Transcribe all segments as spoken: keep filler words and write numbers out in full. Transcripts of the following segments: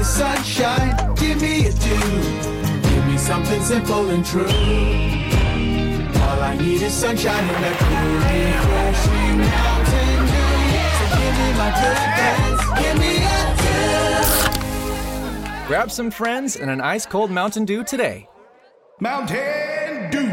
sunshine, give me a dew. Give me something simple and true. All I need is sunshine and a cool, refreshing Mountain Dew. So give me my good friends, give me a dew. Grab some friends and an ice-cold Mountain Dew today. Mountain Dew.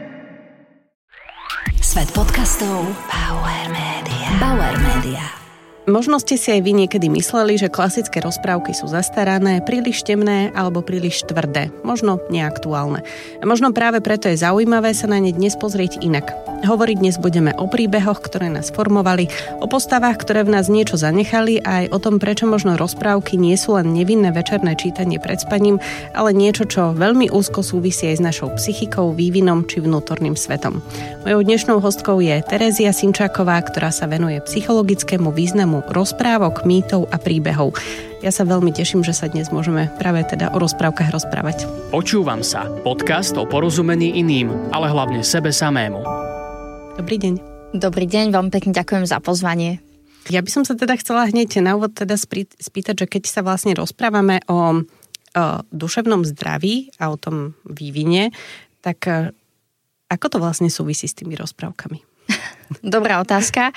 Svet podcastov Bauer Media. Bauer Media. Možno ste si aj vy niekedy mysleli, že klasické rozprávky sú zastarané, príliš temné alebo príliš tvrdé, možno neaktuálne. A možno práve preto je zaujímavé sa na ne dnes pozrieť inak. Hovoriť dnes budeme o príbehoch, ktoré nás formovali, o postavách, ktoré v nás niečo zanechali a aj o tom, prečo možno rozprávky nie sú len nevinné večerné čítanie pred spaním, ale niečo, čo veľmi úzko súvisí aj s našou psychikou, vývinom či vnútorným svetom. Mojou dnešnou hostkou je Terézia Simčáková, ktorá sa venuje psychologickému významu rozprávok, mýtov a príbehov. Ja sa veľmi teším, že sa dnes môžeme práve teda o rozprávkach rozprávať. Počúvam sa. Podcast o porozumení iným, ale hlavne sebe samému. Dobrý deň. Dobrý deň, veľmi pekne ďakujem za pozvanie. Ja by som sa teda chcela hneď na úvod teda spýtať, že keď sa vlastne rozprávame o, o duševnom zdraví a o tom vývine, tak ako to vlastne súvisí s tými rozprávkami? Dobrá otázka.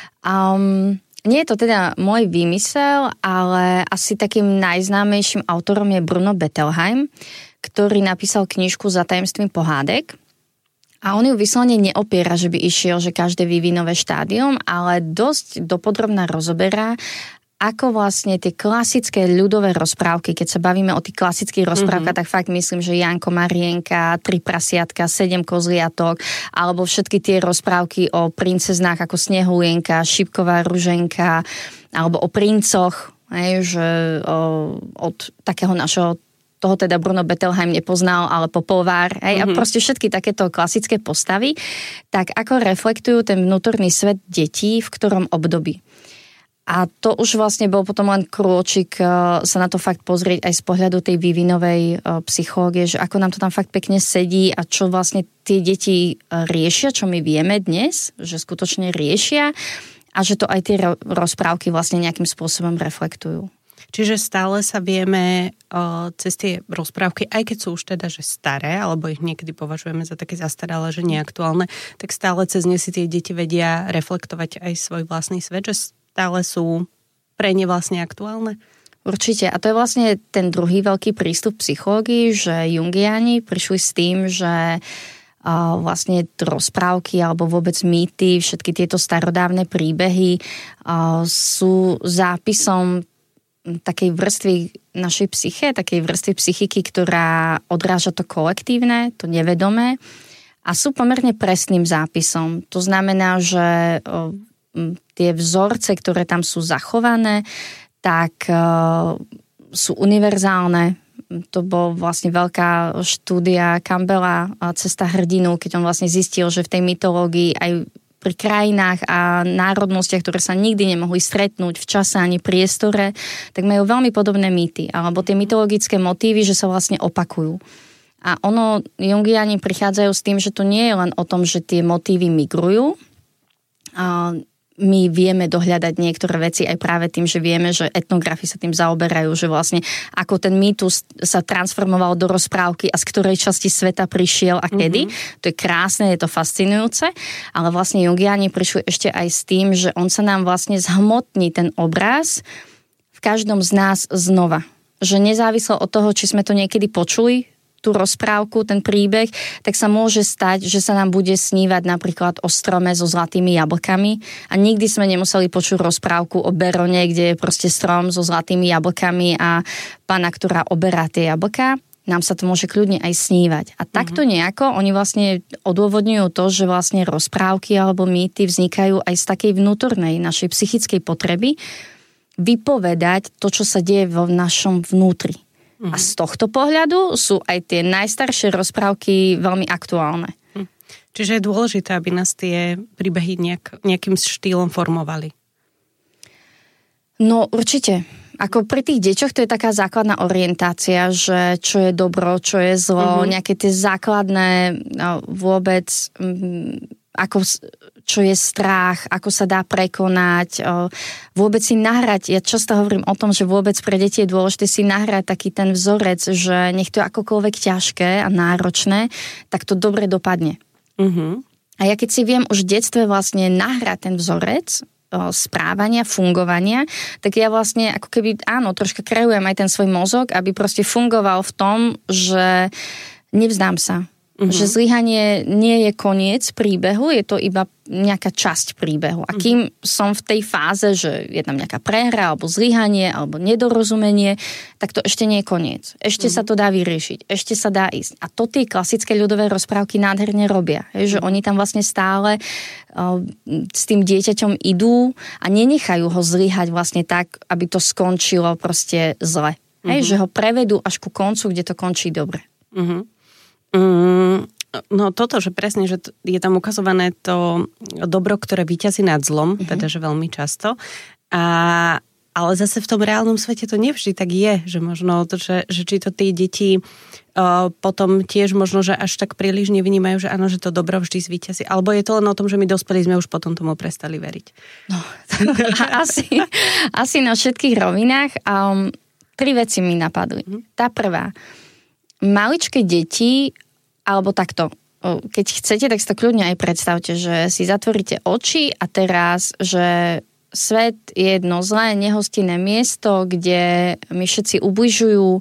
Um, nie je to teda môj výmysel, ale asi takým najznámejším autorom je Bruno Bettelheim, ktorý napísal knižku Za tajemstvím pohádek. A on ju vyslovene neopiera, že by išiel, že každé vývinové štádium, ale dosť dopodrobná rozoberá, ako vlastne tie klasické ľudové rozprávky, keď sa bavíme o tých klasických rozprávkach, mm-hmm. tak fakt myslím, že Janko, Marienka, Tri prasiatka, Sedem kozliatok, alebo všetky tie rozprávky o princeznách ako Snehulienka, Šipková ruženka, alebo o princoch, hej, že o, od takého našeho toho teda Bruno Bettelheim nepoznal, ale Popolvár, hej, mm-hmm. a proste všetky takéto klasické postavy, tak ako reflektujú ten vnútorný svet detí, v ktorom období. A to už vlastne bol potom len krôčik sa na to fakt pozrieť aj z pohľadu tej vývinovej psychológie, že ako nám to tam fakt pekne sedí a čo vlastne tie deti riešia, čo my vieme dnes, že skutočne riešia a že to aj tie rozprávky vlastne nejakým spôsobom reflektujú. Čiže stále sa vieme o, cez tie rozprávky, aj keď sú už teda že staré, alebo ich niekedy považujeme za také zastaralé, že neaktuálne, tak stále cez ne si tie deti vedia reflektovať aj svoj vlastný svet, že stále sú pre ne vlastne aktuálne? Určite. A to je vlastne ten druhý veľký prístup psychológii, že Jungiani prišli s tým, že uh, vlastne rozprávky alebo vôbec mýty, všetky tieto starodávne príbehy uh, sú zápisom takej vrstvy našej psyche, takej vrstvy psychiky, ktorá odráža to kolektívne, to nevedomé a sú pomerne presným zápisom. To znamená, že uh, tie vzorce, ktoré tam sú zachované, tak uh, sú univerzálne. To bol vlastne veľká štúdia Campbella Cesta hrdinu, keď on vlastne zistil, že v tej mytológii aj pri krajinách a národnostiach, ktoré sa nikdy nemohli stretnúť v čase ani priestore, tak majú veľmi podobné mýty, alebo tie mytologické motívy, že sa vlastne opakujú. A ono, Jungiani prichádzajú s tým, že to nie je len o tom, že tie motívy migrujú. A my vieme dohľadať niektoré veci aj práve tým, že vieme, že etnografi sa tým zaoberajú, že vlastne ako ten mýtus sa transformoval do rozprávky a z ktorej časti sveta prišiel a kedy. Mm-hmm. To je krásne, je to fascinujúce, ale vlastne Jungiani prišli ešte aj s tým, že on sa nám vlastne zhmotní ten obraz v každom z nás znova. Že nezávislo od toho, či sme to niekedy počuli, tú rozprávku, ten príbeh, tak sa môže stať, že sa nám bude snívať napríklad o strome so zlatými jablkami a nikdy sme nemuseli počuť rozprávku o Berone, kde je proste strom so zlatými jablkami a pána, ktorá oberá tie jablká. Nám sa to môže kľudne aj snívať. A takto nejako oni vlastne odôvodňujú to, že vlastne rozprávky alebo mýty vznikajú aj z takej vnútornej našej psychickej potreby vypovedať to, čo sa deje vo našom vnútri. A z tohto pohľadu sú aj tie najstaršie rozprávky veľmi aktuálne. Čiže je dôležité, aby nás tie príbehy nejak, nejakým štýlom formovali. No určite. Ako pri tých deťoch to je taká základná orientácia, že čo je dobro, čo je zlo, mm-hmm. nejaké tie základné no, vôbec m, ako, čo je strach, ako sa dá prekonať, vôbec si nahrať. Ja často hovorím o tom, že vôbec pre deti je dôležité si nahrať taký ten vzorec, že nech to je akokoľvek ťažké a náročné, tak to dobre dopadne. Uh-huh. A ja keď si viem už v detstve vlastne nahrať ten vzorec správania, fungovania, tak ja vlastne ako keby, áno, troška kreujem aj ten svoj mozog, aby proste fungoval v tom, že nevzdám sa. Uh-huh. Že zlyhanie nie je koniec príbehu, je to iba nejaká časť príbehu. A kým uh-huh. som v tej fáze, že je tam nejaká prehra, alebo zlyhanie, alebo nedorozumenie, tak to ešte nie je koniec. Ešte uh-huh. sa to dá vyriešiť, ešte sa dá ísť. A to tie klasické ľudové rozprávky nádherne robia. Je, že uh-huh. oni tam vlastne stále uh, s tým dieťaťom idú a nenechajú ho zlyhať vlastne tak, aby to skončilo proste zle. Uh-huh. Hej, že ho prevedú až ku koncu, kde to končí dobre. Mhm. Mm, no toto, že presne, že je tam ukazované to dobro, ktoré víťazí nad zlom, mm-hmm. teda, že veľmi často. A, ale zase v tom reálnom svete to nevždy tak je, že možno, to, že, že či to tie deti uh, potom tiež možno, že až tak príliš nevynímajú, že áno, že to dobro vždy zvíťazí. Alebo je to len o tom, že my dospelí sme už potom tomu prestali veriť. No, asi, asi na všetkých rovinách. Um, tri veci mi napadli. Mm-hmm. Tá prvá. Maličké deti, alebo takto, keď chcete, tak si to kľudne aj predstavte, že si zatvoríte oči a teraz, že svet je jedno zlé, nehostinné miesto, kde mi všetci ubližujú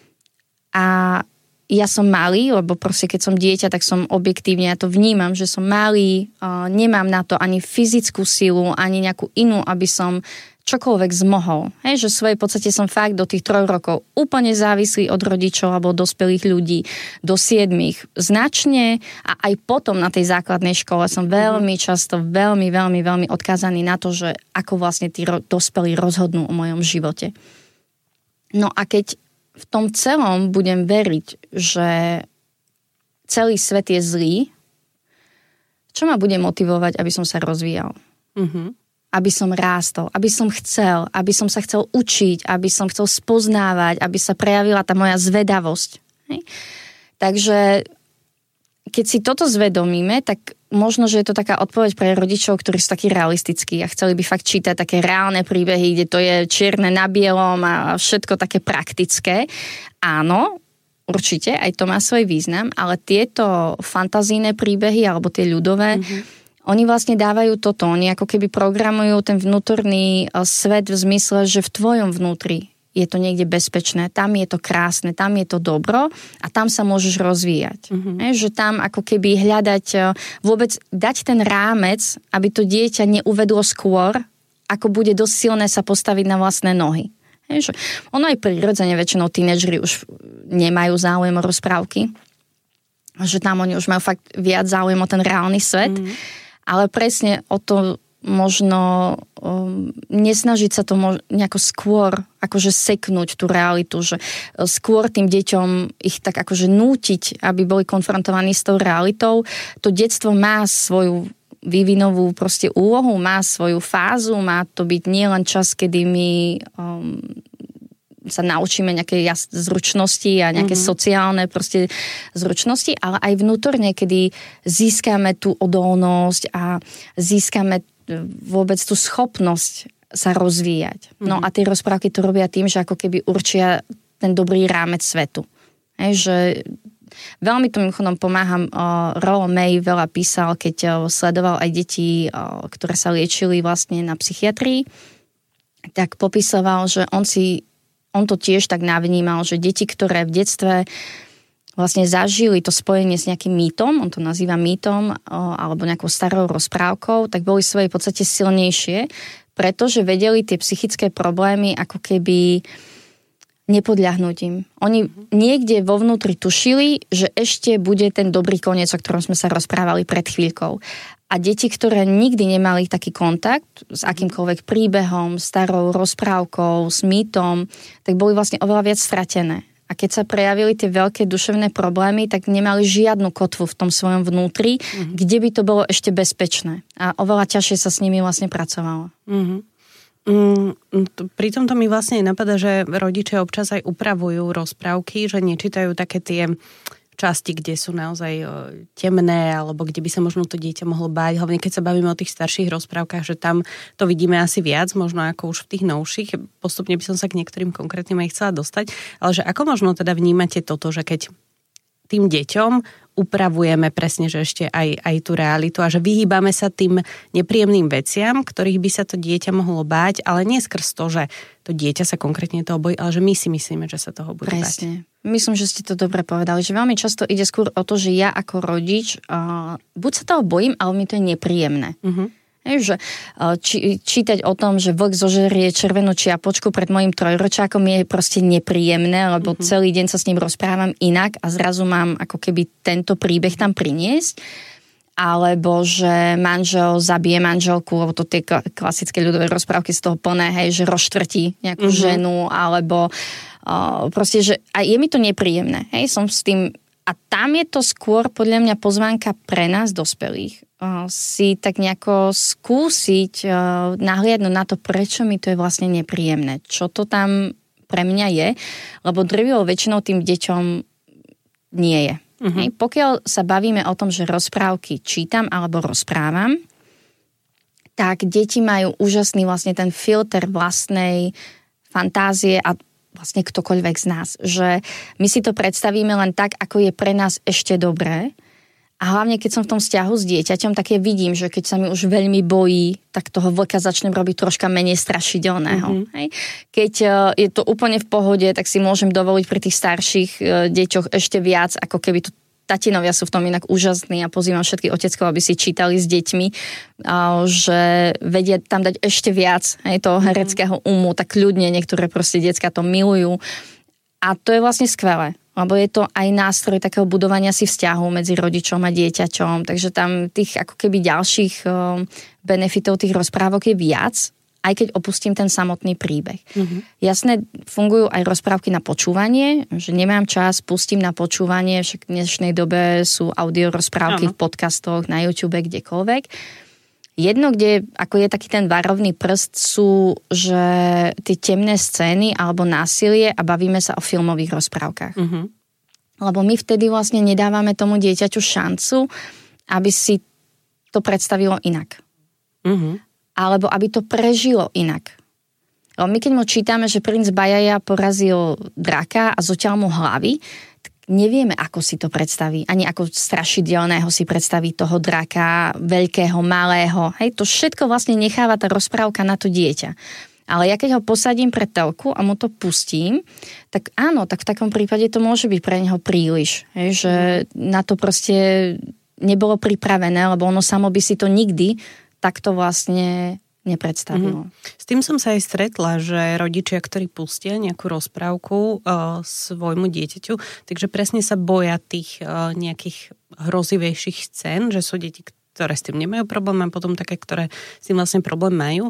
a ja som malý, lebo proste keď som dieťa, tak som objektívne, ja to vnímam, že som malý, nemám na to ani fyzickú silu, ani nejakú inú, aby som čokoľvek zmohol. Hej, že v svojej podstate som fakt do tých troch rokov úplne závislý od rodičov alebo dospelých ľudí do siedmých značne a aj potom na tej základnej škole som veľmi často, veľmi, veľmi, veľmi odkázaný na to, že ako vlastne tí ro- dospelí rozhodnú o mojom živote. No a keď v tom celom budem veriť, že celý svet je zlý, čo ma bude motivovať, aby som sa rozvíjal? Mhm. Aby som rástol, aby som chcel, aby som sa chcel učiť, aby som chcel spoznávať, aby sa prejavila tá moja zvedavosť. Hej? Takže keď si toto zvedomíme, tak možno, že je to taká odpoveď pre rodičov, ktorí sú takí realistickí a chceli by fakt čítať také reálne príbehy, kde to je čierne na bielom a všetko také praktické. Áno, určite, aj to má svoj význam, ale tieto fantazijné príbehy alebo tie ľudové, mm-hmm. oni vlastne dávajú toto, oni ako keby programujú ten vnútorný svet v zmysle, že v tvojom vnútri je to niekde bezpečné, tam je to krásne, tam je to dobro a tam sa môžeš rozvíjať. Mm-hmm. Je, že tam ako keby hľadať, vôbec dať ten rámec, aby to dieťa neuvedlo skôr, ako bude dosť silné sa postaviť na vlastné nohy. Je, že ono aj prirodzene väčšinou tínedžeri už nemajú záujem o rozprávky, že tam oni už majú fakt viac záujem o ten reálny svet, mm-hmm. ale presne o to možno um, nesnažiť sa to mož- nejako skôr akože seknúť tú realitu, že skôr tým deťom ich tak akože nútiť, aby boli konfrontovaní s tou realitou. To detstvo má svoju vývinovú proste úlohu, má svoju fázu, má to byť nielen čas, kedy my um, sa naučíme nejaké zručnosti a nejaké mm-hmm. sociálne proste zručnosti, ale aj vnútorne, kedy získame tú odolnosť a získame vôbec tú schopnosť sa rozvíjať. Mm-hmm. No a tie rozprávky to robia tým, že ako keby určia ten dobrý rámec svetu. Hej, že veľmi to mimochodom pomáham, Rollo May veľa písal, keď sledoval aj deti, ktoré sa liečili vlastne na psychiatrii, tak popisoval, že on si on to tiež tak navnímal, že deti, ktoré v detstve vlastne zažili to spojenie s nejakým mýtom, on to nazýva mýtom, alebo nejakou starou rozprávkou, tak boli v svojej podstate silnejšie, pretože vedeli tie psychické problémy ako keby nepodľahnúť im. Oni niekde vo vnútri tušili, že ešte bude ten dobrý koniec, o ktorom sme sa rozprávali pred chvíľkou. A deti, ktoré nikdy nemali taký kontakt s akýmkoľvek príbehom, starou rozprávkou, s mýtom, tak boli vlastne oveľa viac stratené. A keď sa prejavili tie veľké duševné problémy, tak nemali žiadnu kotvu v tom svojom vnútri, mm-hmm. kde by to bolo ešte bezpečné. A oveľa ťažšie sa s nimi vlastne pracovalo. Mm-hmm. Mm, pri tomto mi vlastne napadá, že rodičia občas aj upravujú rozprávky, že nečítajú také tie časti, kde sú naozaj temné, alebo kde by sa možno to dieťa mohlo báť, hlavne keď sa bavíme o tých starších rozprávkach, že tam to vidíme asi viac, možno ako už v tých novších. Postupne by som sa k niektorým konkrétnym aj chcela dostať, ale že ako možno teda vnímate toto, že keď tým deťom upravujeme presne, že ešte aj, aj tú realitu a že vyhýbame sa tým nepríjemným veciam, ktorých by sa to dieťa mohlo báť, ale nie skrz to, že to dieťa sa konkrétne toho bojí, ale že my si myslíme, že sa toho bude Presne. báť. Myslím, že ste to dobre povedali, že veľmi často ide skôr o to, že ja ako rodič uh, buď sa toho bojím, ale mi to je nepríjemné. Uh-huh. Je, že, uh, či, čítať o tom, že vlk zožerie červenú čiapočku pred mojim trojročákom je proste nepríjemné, lebo uh-huh. celý deň sa s ním rozprávam inak a zrazu mám ako keby tento príbeh tam priniesť. Alebo že manžel zabije manželku, lebo to tie klasické ľudové rozprávky z toho plné, hej, že rozštvrtí nejakú uh-huh. ženu, alebo uh, proste, že a je mi to nepríjemné, hej, som s tým a tam je to skôr podľa mňa pozvánka pre nás dospelých uh, si tak nejako skúsiť uh, nahliadnúť na to, prečo mi to je vlastne nepríjemné, čo to tam pre mňa je, lebo drvivou väčšinou tým deťom nie je. Uh-huh. Hej, pokiaľ sa bavíme o tom, že rozprávky čítam alebo rozprávam, tak deti majú úžasný vlastne ten filter vlastnej fantázie a vlastne ktokoľvek z nás. Že my si to predstavíme len tak, ako je pre nás ešte dobré. A hlavne, keď som v tom vzťahu s dieťaťom, tak ja vidím, že keď sa mi už veľmi bojí, tak toho vlka začnem robiť troška menej strašidelného. Mm-hmm. Hej? Keď je to úplne v pohode, tak si môžem dovoliť pri tých starších deťoch ešte viac, ako keby to tatinovia sú v tom inak úžasní a pozývam všetkých oteckov, aby si čítali s deťmi, že vedia tam dať ešte viac hej, toho hereckého umu, tak ľudne niektoré proste decká to milujú. A to je vlastne skvelé, lebo je to aj nástroj takého budovania si vzťahu medzi rodičom a dieťaťom, takže tam tých ako keby ďalších benefitov tých rozprávok je viac, aj keď opustím ten samotný príbeh. Mm-hmm. Jasné, fungujú aj rozprávky na počúvanie, že nemám čas, pustím na počúvanie, však v dnešnej dobe sú audio rozprávky v podcastoch, na YouTube, kdekoľvek. Jedno, kde ako je taký ten varovný prst, sú, že tie temné scény alebo násilie a bavíme sa o filmových rozprávkach. Mm-hmm. Lebo my vtedy vlastne nedávame tomu dieťaťu šancu, aby si to predstavilo inak. Mhm. Alebo aby to prežilo inak. Lebo my keď mu čítame, že princ Bajaja porazil draka a zoťal mu hlavy, tak nevieme, ako si to predstaví. Ani ako strašidelného si predstaví toho draka, veľkého, malého. Hej, to všetko vlastne necháva tá rozprávka na to dieťa. Ale ja keď ho posadím pred telku a mu to pustím, tak áno, tak v takom prípade to môže byť pre neho príliš. Hej, že na to proste nebolo pripravené, lebo ono samo by si to nikdy tak to vlastne nepredstavilo. Mm-hmm. S tým som sa aj stretla, že rodičia, ktorí pustia nejakú rozprávku uh, svojmu dieťaťu, takže presne sa boja tých uh, nejakých hrozivejších scén, že sú deti, ktoré s tým nemajú problém a potom také, ktoré s tým vlastne problém majú.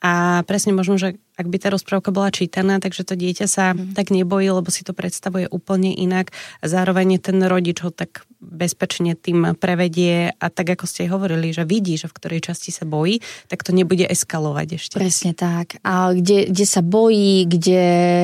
A presne možno, že ak by tá rozprávka bola čítaná, takže to dieťa sa mm. tak nebojí, lebo si to predstavuje úplne inak. A zároveň ten rodič ho tak bezpečne tým prevedie a tak, ako ste hovorili, že vidí, že v ktorej časti sa bojí, tak to nebude eskalovať ešte. Presne tak. A kde, kde sa bojí, kde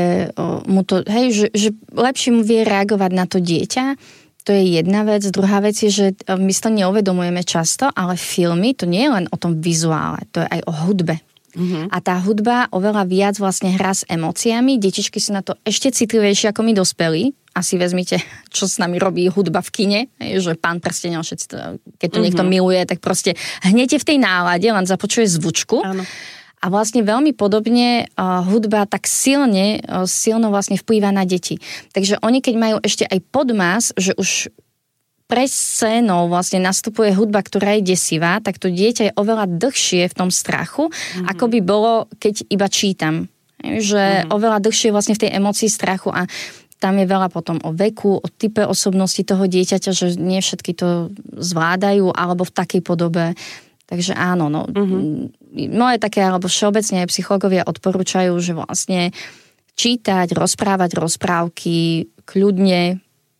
o, mu to, hej, že, že lepšie mu vie reagovať na to dieťa, to je jedna vec. Druhá vec je, že my si to neuvedomujeme často, ale filmy, to nie je len o tom vizuále, to je aj o hudbe. Mm-hmm. A tá hudba oveľa viac vlastne hrá s emóciami. Detičky sú na to ešte citlivejšie ako my dospelí. Asi vezmite, čo s nami robí hudba v kine, že Pán prstenov, všetci to, keď to mm-hmm. niekto miluje, tak proste hneď je v tej nálade, len započuje zvučku. Áno. A vlastne veľmi podobne uh, hudba tak silne, uh, silno vlastne vplýva na deti. Takže oni, keď majú ešte aj podmas, že už pre scénou vlastne nastupuje hudba, ktorá je desivá, tak to dieťa je oveľa dlhšie v tom strachu, mm-hmm. ako by bolo, keď iba čítam. Že mm-hmm. oveľa dlhšie vlastne v tej emócii strachu a tam je veľa potom o veku, o type osobnosti toho dieťaťa, že nie všetky to zvládajú, alebo v takej podobe. Takže áno, no. Mm-hmm. Moje také, alebo všeobecne aj psychológovia odporúčajú, že vlastne čítať, rozprávať rozprávky kľudne.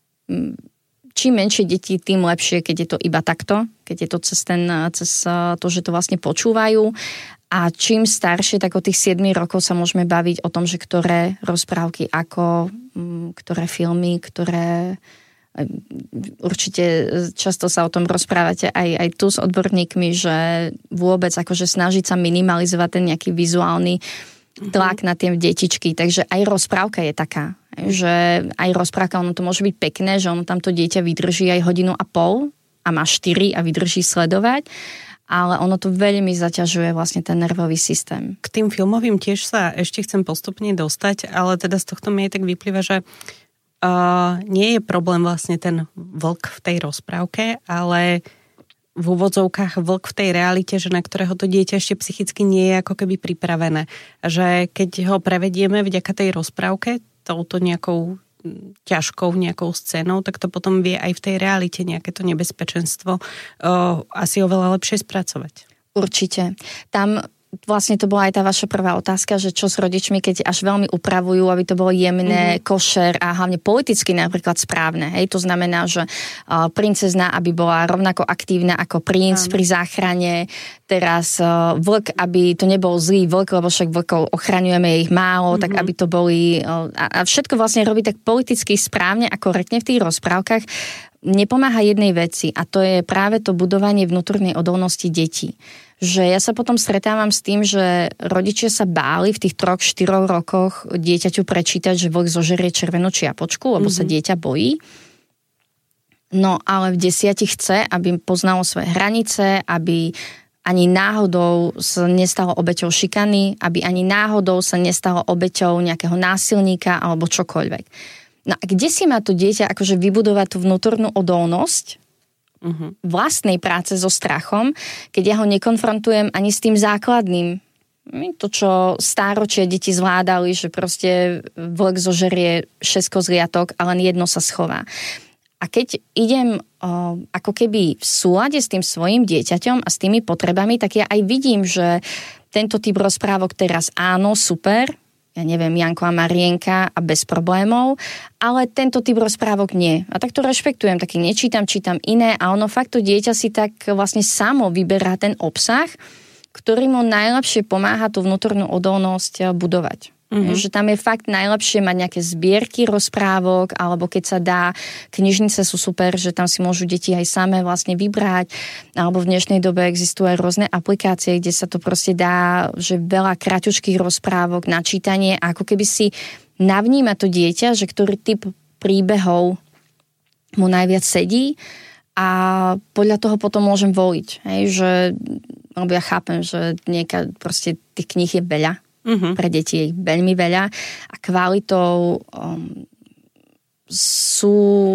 Čím menšie deti, tým lepšie, keď je to iba takto, keď je to cez, ten, cez to, že to vlastne počúvajú. A čím staršie, tak od tých siedmich rokov sa môžeme baviť o tom, že ktoré rozprávky ako, ktoré filmy, ktoré určite často sa o tom rozprávate aj, aj tu s odborníkmi, že vôbec akože snažiť sa minimalizovať ten nejaký vizuálny tlak na tie detičky. Takže aj rozprávka je taká, že aj rozprávka, ono to môže byť pekné, že ono tam to dieťa vydrží aj hodinu a pol a má štyri a vydrží sledovať, ale ono to veľmi zaťažuje vlastne ten nervový systém. K tým filmovým tiež sa ešte chcem postupne dostať, ale teda z tohto mi tak vyplýva, že uh, nie je problém vlastne ten vlk v tej rozprávke, ale v úvodzovkách vlk v tej realite, že na ktorého to dieťa ešte psychicky nie je ako keby pripravené. Že keď ho prevedieme vďaka tej rozprávke, touto nejakou ťažkou nejakou scénou, tak to potom vie aj v tej realite nejaké to nebezpečenstvo uh, asi oveľa lepšie spracovať. Určite. Tam vlastne to bola aj tá vaša prvá otázka, že čo s rodičmi, keď až veľmi upravujú, aby to bolo jemné, mm-hmm. košer a hlavne politicky napríklad správne. Hej? To znamená, že uh, princezna, aby bola rovnako aktívna ako princ Áno. pri záchrane. Teraz uh, vlk, aby to nebol zlý vlk, lebo však vlkov ochraňujeme ich málo, mm-hmm. tak aby to boli... Uh, a všetko vlastne robí tak politicky správne a korektne v tých rozprávkach. Nepomáha jednej veci a to je práve to budovanie vnútornej odolnosti detí. Že ja sa potom stretávam s tým, že rodičia sa báli v tých troch, štyroch rokoch dieťaťu prečítať, že vlk zožerie červenú čiapočku, lebo mm-hmm. sa dieťa bojí. No ale v desiatich chce, aby poznalo svoje hranice, aby ani náhodou sa nestalo obeťou šikany, aby ani náhodou sa nestalo obeťou nejakého násilníka alebo čokoľvek. No a kde si má to dieťa akože vybudovať tú vnútornú odolnosť uh-huh. vlastnej práce so strachom, keď ja ho nekonfrontujem ani s tým základným. To, čo stáročia deti zvládali, že proste vlk zožerie šesť kozliatok a len jedno sa schová. A keď idem o, ako keby v súlade s tým svojim dieťaťom a s tými potrebami, tak ja aj vidím, že tento typ rozprávok teraz áno, super, ja neviem, Janko a Marienka a bez problémov, ale tento typ rozprávok nie. A tak to rešpektujem, taký nečítam, čítam iné a ono fakt to dieťa si tak vlastne samo vyberá ten obsah, ktorý mu najlepšie pomáha tú vnútornú odolnosť budovať. Mm-hmm. Že tam je fakt najlepšie mať nejaké zbierky rozprávok, alebo keď sa dá, knižnice sú super, že tam si môžu deti aj samé vlastne vybrať, alebo v dnešnej dobe existujú aj rôzne aplikácie, kde sa to proste dá, že veľa kráťučkých rozprávok na čítanie, a ako keby si navníma to dieťa, že ktorý typ príbehov mu najviac sedí a podľa toho potom môžem voliť. Hej, že, lebo ja chápem, že nieka proste tých kníh je veľa. Uh-huh. Pre deti je ich veľmi veľa a kvalitou um, sú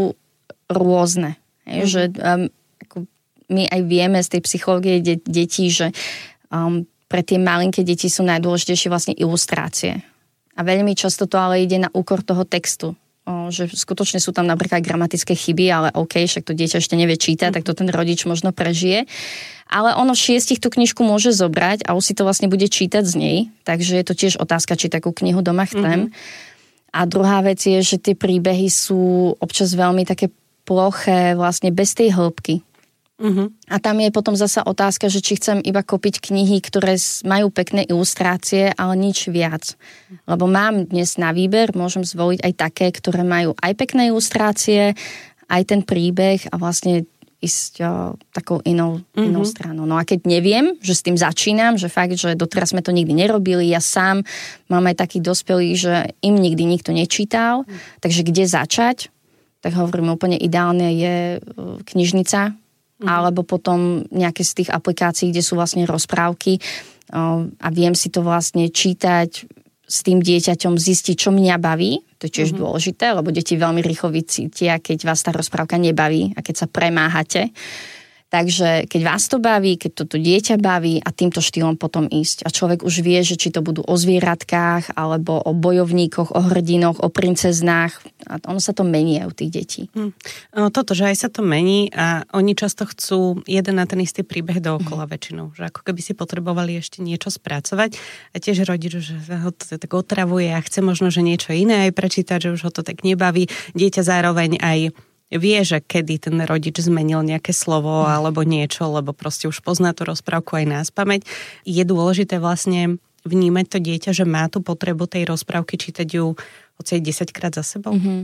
rôzne. Uh-huh. Že um, ako my aj vieme z tej psychológie de- detí, že um, pre tie malinké deti sú najdôležitejšie vlastne ilustrácie. A veľmi často to ale ide na úkor toho textu. O, že skutočne sú tam napríklad gramatické chyby, ale OK, však to dieťa ešte nevie čítať, uh-huh. tak to ten rodič možno prežije. Ale ono šiestich tú knižku môže zobrať a už si to vlastne bude čítať z nej. Takže je to tiež otázka, či takú knihu doma chcem. Mm-hmm. A druhá vec je, že tie príbehy sú občas veľmi také ploché, vlastne bez tej hĺbky. Mm-hmm. A tam je potom zasa otázka, že či chcem iba kúpiť knihy, ktoré majú pekné ilustrácie, ale nič viac. Lebo mám dnes na výber, môžem zvoliť aj také, ktoré majú aj pekné ilustrácie, aj ten príbeh a vlastne ísť o, takou inou, mm-hmm. inou stranou. No a keď neviem, že s tým začínam, že fakt, že doteraz sme to nikdy nerobili, ja sám mám aj takých dospelých, že im nikdy nikto nečítal, mm. takže kde začať? Tak hovorím, úplne ideálne je knižnica, mm. alebo potom nejaké z tých aplikácií, kde sú vlastne rozprávky o, a viem si to vlastne čítať s tým dieťaťom, zistiť, čo mňa baví. To je tiež mm-hmm. dôležité, lebo deti veľmi rýchlo vycítia, keď vás tá rozprávka nebaví a keď sa premáhate. Takže keď vás to baví, keď toto dieťa baví a týmto štýlom potom ísť. A človek už vie, že či to budú o zvieratkách, alebo o bojovníkoch, o hrdinoch, o princeznách. A ono sa to mení aj u tých detí. Hmm. Toto, že aj sa to mení a oni často chcú jeden na ten istý príbeh dookola hmm. väčšinou. Že ako keby si potrebovali ešte niečo spracovať. A tiež rodič, že ho to tak otravuje a chce možno, že niečo iné aj prečítať, že už ho to tak nebaví. Dieťa zároveň aj vie, že kedy ten rodič zmenil nejaké slovo alebo niečo, lebo proste už pozná tú rozprávku aj nás pamäť. Je dôležité vlastne vnímať to dieťa, že má tú potrebu tej rozprávky čítať ju hoci desaťkrát za sebou. Mm-hmm.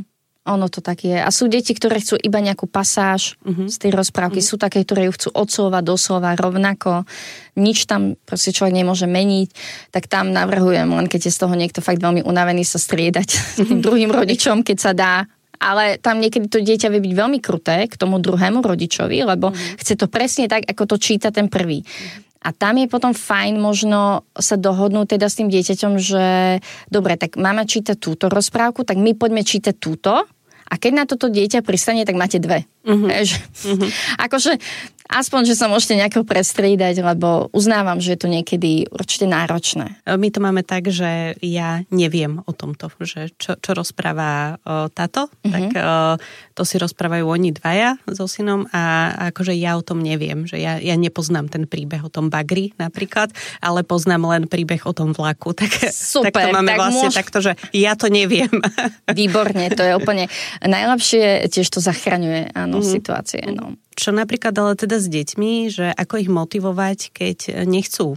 Ono to tak je. A sú deti, ktoré chcú iba nejakú pasáž uh-huh. z tej rozprávky. Uh-huh. Sú také, ktoré ju chcú odslovať doslova rovnako. Nič tam proste človek nemôže meniť. Tak tam navrhujem, len keď je z toho niekto fakt veľmi unavený, sa striedať s tým druhým rodičom, keď sa dá. Ale tam niekedy to dieťa vie byť veľmi kruté k tomu druhému rodičovi, lebo uh-huh. chce to presne tak, ako to číta ten prvý. A tam je potom fajn možno sa dohodnúť teda s tým dieťaťom, že dobre, tak mama číta túto rozprávku, tak my poďme čítať túto a keď na toto dieťa pristane, tak máte dve. Uh-huh. Uh-huh. Akože aspoň, že sa môžete nejako prestriedať, lebo uznávam, že je to niekedy určite náročné. My to máme tak, že ja neviem o tomto, že čo, čo rozpráva o, táto, uh-huh. tak o, to si rozprávajú oni dvaja so synom a akože ja o tom neviem, že ja, ja nepoznám ten príbeh o tom bagri napríklad, ale poznám len príbeh o tom vlaku. Tak, super, tak to máme tak vlastne môž... takto, že ja to neviem. Výborne, to je úplne najlepšie, tiež to zachraňuje, áno, mm-hmm. situácie, no. Čo napríklad ale teda s deťmi, že ako ich motivovať, keď nechcú o,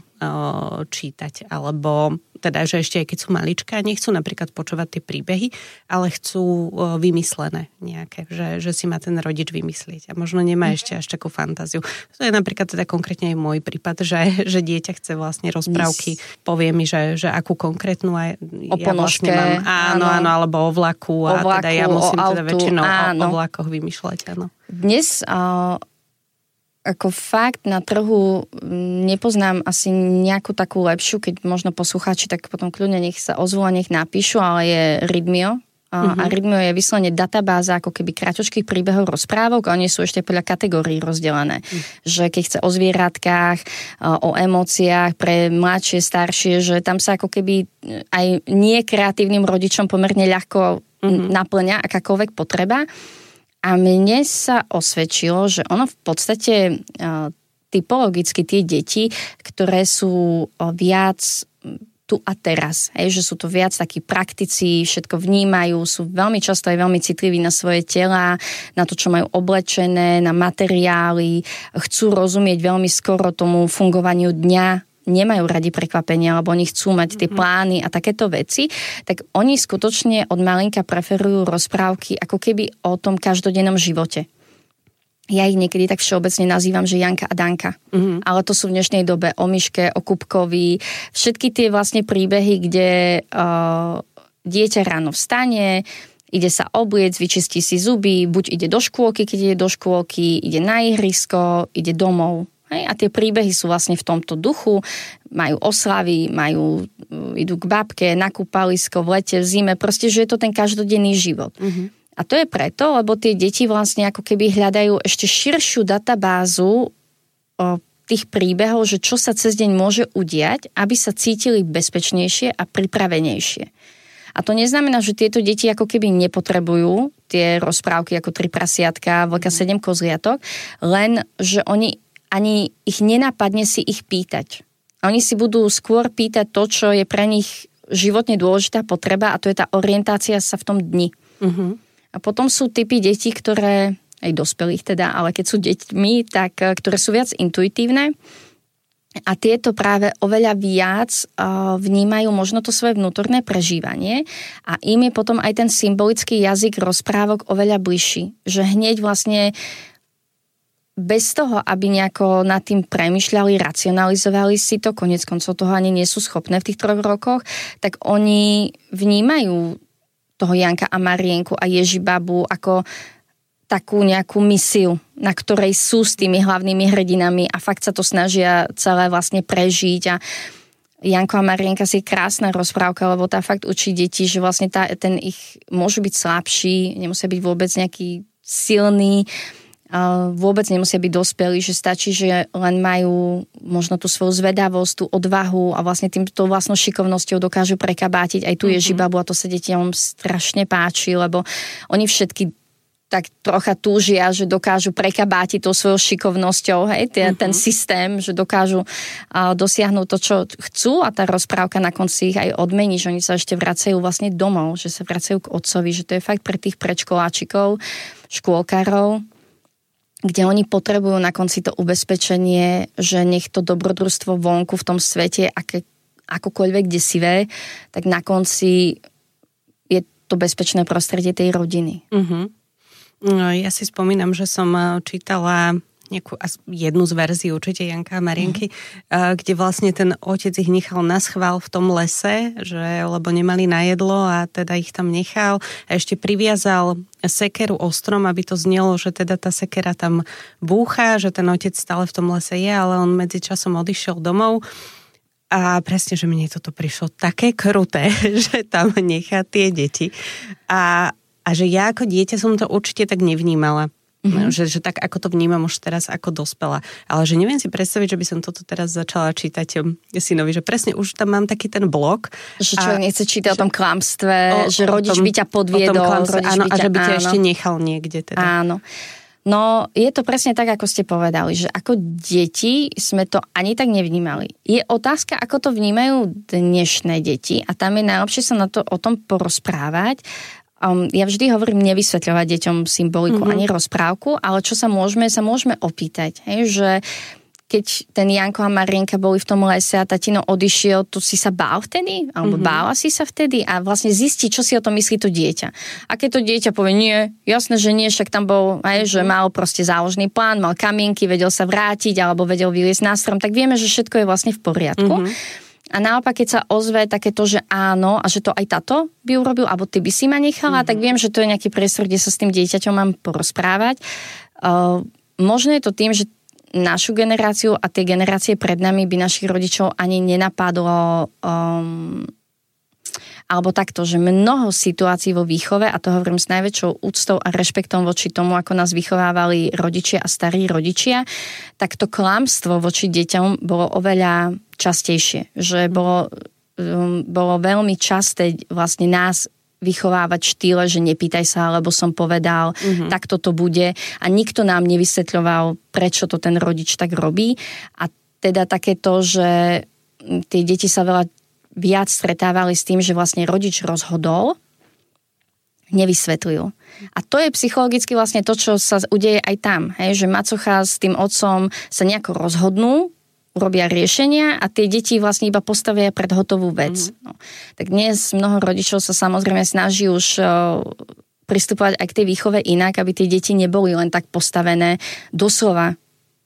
čítať, alebo teda, že ešte aj keď sú maličké, nechcú napríklad počúvať tie príbehy, ale chcú o, vymyslené nejaké, že, že si má ten rodič vymyslieť a možno nemá mm. ešte až takú fantáziu. To je napríklad teda konkrétne aj môj prípad, že, že dieťa chce vlastne rozprávky, yes. povie mi, že, že akú konkrétnu aj o ja vlastne mám, áno, áno, alebo o vlaku, o a vlaku, teda ja musím teda autu, väčšinou o, o áno. vlakoch vymýšľať, áno. Dnes uh, ako fakt na trhu nepoznám asi nejakú takú lepšiu, keď možno poslucháči, tak potom kľudne nech sa ozvú a nech napíšu, ale je Rhythmio. Uh, mm-hmm. A Rhythmio je vyslovene databáza ako keby kratočkých príbehov rozprávok a oni sú ešte podľa kategórií rozdelené. Mm. Že keď chce o zvieratkách, o emóciách pre mladšie, staršie, že tam sa ako keby aj nie kreatívnym rodičom pomerne ľahko mm-hmm. naplňa akákoľvek potreba. A mne sa osvedčilo, že ono v podstate uh, typologicky tie deti, ktoré sú uh, viac tu a teraz, hej, že sú to viac takí praktici, všetko vnímajú, sú veľmi často aj veľmi citliví na svoje tela, na to, čo majú oblečené, na materiály, chcú rozumieť veľmi skoro tomu fungovaniu dňa, nemajú radi prekvapenia, alebo oni chcú mať tie plány a takéto veci, tak oni skutočne od malinka preferujú rozprávky ako keby o tom každodennom živote. Ja ich niekedy tak všeobecne nazývam, že Janka a Danka. Mm-hmm. Ale to sú v dnešnej dobe o Myške, o Kupkovi, všetky tie vlastne príbehy, kde uh, dieťa ráno vstane, ide sa obliec, vyčistí si zuby, buď ide do škôlky, keď ide do škôlky, ide na ihrisko, ide domov. Hej, a tie príbehy sú vlastne v tomto duchu, majú oslavy, majú, idú k babke, na kúpalisko, v lete, v zime, proste, že je to ten každodenný život. Mm-hmm. A to je preto, lebo tie deti vlastne ako keby hľadajú ešte širšiu databázu o, tých príbehov, že čo sa cez deň môže udiať, aby sa cítili bezpečnejšie a pripravenejšie. A to neznamená, že tieto deti ako keby nepotrebujú tie rozprávky ako Tri prasiatka, Vlka sedem kozliatok, len že oni ani ich nenapadne si ich pýtať. A oni si budú skôr pýtať to, čo je pre nich životne dôležitá potreba a to je tá orientácia sa v tom dni. Uh-huh. A potom sú typy detí, ktoré, aj dospelých teda, ale keď sú deťmi, tak ktoré sú viac intuitívne a tieto práve oveľa viac uh, vnímajú možno to svoje vnútorné prežívanie a im je potom aj ten symbolický jazyk rozprávok oveľa bližší. Že hneď vlastne bez toho, aby nejako nad tým premýšľali, racionalizovali si to, koniec koncov toho ani nie sú schopné v tých troch rokoch, tak oni vnímajú toho Janka a Marienku a Ježibabu ako takú nejakú misiu, na ktorej sú s tými hlavnými hrdinami a fakt sa to snažia celé vlastne prežiť a Janko a Marienka si je krásna rozprávka, lebo tá fakt učí deti, že vlastne tá, ten ich môžu byť slabší, nemusia byť vôbec nejaký silný, vôbec nemusia byť dospelí, že stačí, že len majú možno tú svoju zvedavosť, tú odvahu a vlastne týmto vlastnou šikovnosťou dokážu prekabátiť aj tu mm-hmm. Ježibabu a to sa detiam strašne páči, lebo oni všetky tak trocha túžia, že dokážu prekabátiť tou svojou šikovnosťou, hej, ten, mm-hmm. ten systém, že dokážu uh, dosiahnuť to, čo chcú a tá rozprávka na konci ich aj odmení, že oni sa ešte vracajú vlastne domov, že sa vracajú k otcovi, že to je fakt pre tých predškoláčikov, škôlkarov, kde oni potrebujú na konci to ubezpečenie, že nech to dobrodružstvo vonku v tom svete, aké, akokoľvek desivé, tak na konci je to bezpečné prostredie tej rodiny. Uh-huh. No, ja si spomínam, že som čítala nejakú jednu z verzií určite Janka a Marienky, mm. kde vlastne ten otec ich nechal na schvál v tom lese, že lebo nemali na jedlo a teda ich tam nechal a ešte priviazal sekeru ostrom, aby to znelo, že teda tá sekera tam búcha, že ten otec stále v tom lese je, ale on medzičasom odišiel domov. A presne, že mne toto prišlo také kruté, že tam nechá tie deti. A, a že ja ako dieťa som to určite tak nevnímala. Mm-hmm. Že, že tak, ako to vnímam už teraz ako dospela. Ale že neviem si predstaviť, že by som toto teraz začala čítať synovi, že presne už tam mám taký ten blok. Že človek nechce čítať že, o tom klamstve, o, že rodič tom, by ťa podviedol. Klamstve, áno, by ťa, a že by ťa áno. ešte nechal niekde. Teda. Áno. No, je to presne tak, ako ste povedali, že ako deti sme to ani tak nevnímali. Je otázka, ako to vnímajú dnešné deti a tam je najlepšie sa na to o tom porozprávať. Um, ja vždy hovorím nevysvetľovať deťom symboliku mm-hmm. ani rozprávku, ale čo sa môžeme, sa môžeme opýtať, hej, že keď ten Janko a Marienka boli v tom lese a tatino odišiel, tu si sa bál vtedy? Alebo mm-hmm. bála si sa vtedy? A vlastne zistiť, čo si o tom myslí to dieťa. A keď to dieťa povie, nie, jasné, že nie, však tam bol, hej, že mal proste záložný plán, mal kamienky, vedel sa vrátiť, alebo vedel vyliesť na strom, tak vieme, že všetko je vlastne v poriadku. Mm-hmm. A naopak, keď sa ozve takéto, že áno, a že to aj táto by urobil, alebo ty by si ma nechala, mm-hmm. tak viem, že to je nejaký priestor, kde sa s tým dieťaťom mám porozprávať. Uh, možno je to tým, že našu generáciu a tie generácie pred nami by našich rodičov ani nenapadlo um, alebo takto, že mnoho situácií vo výchove, a to hovorím s najväčšou úctou a rešpektom voči tomu, ako nás vychovávali rodičia a starí rodičia, tak to klamstvo voči deťom bolo oveľa častejšie. Že bolo, um, bolo veľmi časté vlastne nás vychovávať štýle, že nepýtaj sa, alebo som povedal, mm-hmm. tak toto bude. A nikto nám nevysvetľoval, prečo to ten rodič tak robí. A teda takéto, že tie deti sa veľa viac stretávali s tým, že vlastne rodič rozhodol, nevysvetľujú. A to je psychologicky vlastne to, čo sa udeje aj tam. Hej? Že macocha s tým otcom sa nejako rozhodnú, urobia riešenia a tie deti vlastne iba postavia pred hotovú vec. Mm. No. Tak dnes mnoho rodičov sa samozrejme snaží už uh, pristupovať aj k tej výchove inak, aby tie deti neboli len tak postavené doslova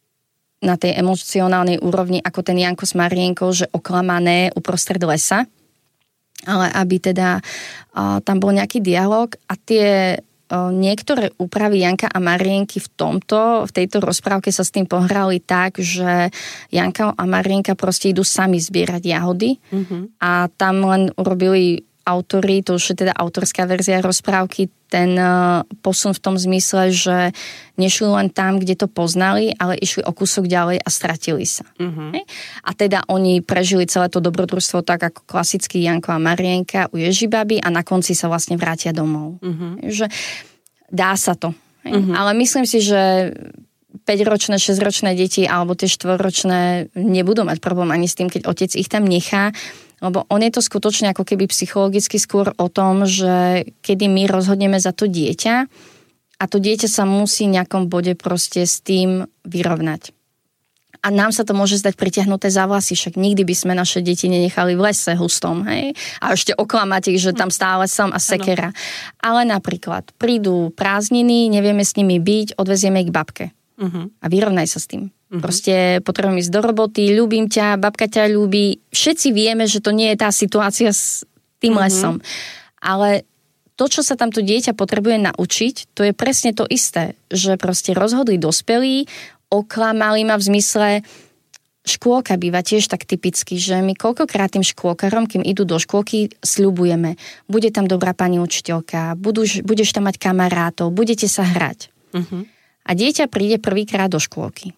na tej emocionálnej úrovni, ako ten Janko s Marienkou, že oklamané uprostred lesa, ale aby teda uh, tam bol nejaký dialog a tie uh, niektoré úpravy Janka a Marienky v tomto, v tejto rozprávke sa s tým pohrali tak, že Janka a Marienka proste idú sami zbierať jahody mm-hmm. a tam len urobili autori, to už je teda autorská verzia rozprávky, ten uh, posun v tom zmysle, že nešli len tam, kde to poznali, ale išli o kúsok ďalej a stratili sa. Uh-huh. A teda oni prežili celé to dobrodružstvo tak ako klasický Janko a Marienka u Ježibaby a na konci sa vlastne vrátia domov. Uh-huh. Že dá sa to. Uh-huh. Ale myslím si, že päťročné, šesťročné deti alebo tie štvorročné nebudú mať problém ani s tým, keď otec ich tam nechá. Lebo on je to skutočne ako keby psychologicky skôr o tom, že kedy my rozhodneme za to dieťa a to dieťa sa musí v nejakom bode proste s tým vyrovnať. A nám sa to môže zdať pritiahnuté za vlasy, však nikdy by sme naše deti nenechali v lese hustom, hej? A ešte oklamať ich, že tam stále som a sekera. Ano. Ale napríklad prídu prázdniny, nevieme s nimi byť, odvezieme ich k babke. Uh-huh. A vyrovnaj sa s tým. Uh-huh. Proste potrebujem ísť do roboty, ľúbim ťa, babka ťa ľúbi. Všetci vieme, že to nie je tá situácia s tým uh-huh. lesom. Ale to, čo sa tamto dieťa potrebuje naučiť, to je presne to isté. Že proste rozhodli dospelí, oklamali ma v zmysle, škôlka býva tiež tak typicky, že my koľkokrát tým škôlkarom, kým idú do škôlky, sľubujeme. Bude tam dobrá pani učiteľka, budeš, budeš tam mať kamarátov, budete sa hrať. Uh-huh. A dieťa príde prvýkrát do škôlky.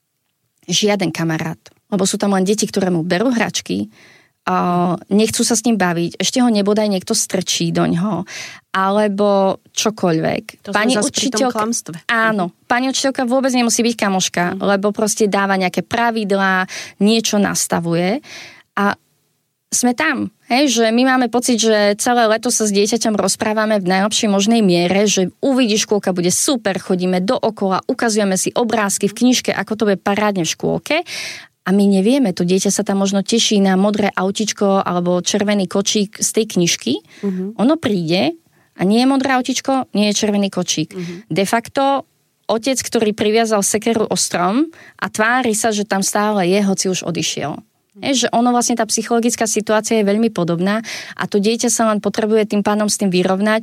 Žiaden kamarát. Lebo sú tam len deti, ktoré mu berú hračky, uh, nechcú sa s ním baviť, ešte ho nebodaj niekto strčí do ňoho, alebo čokoľvek. To pani učiteľka, áno, pani učiteľka vôbec nemusí byť kamoška, mm. lebo proste dáva nejaké pravidlá, niečo nastavuje a sme tam, hej, že my máme pocit, že celé leto sa s dieťaťom rozprávame v najlepšej možnej miere, že uvidí škôlka, bude super, chodíme dookola, ukazujeme si obrázky v knižke, ako to bude parádne v škôlke a my nevieme, to dieťa sa tam možno teší na modré autičko alebo červený kočík z tej knižky, uh-huh. ono príde, A nie je modré autičko, nie je červený kočík. Mm-hmm. De facto otec, ktorý priviazal sekeru o strom a tvári sa, že tam stále je, hoci už odišiel. Je, že ono vlastne tá psychologická situácia je veľmi podobná a to dieťa sa len potrebuje tým pánom s tým vyrovnať,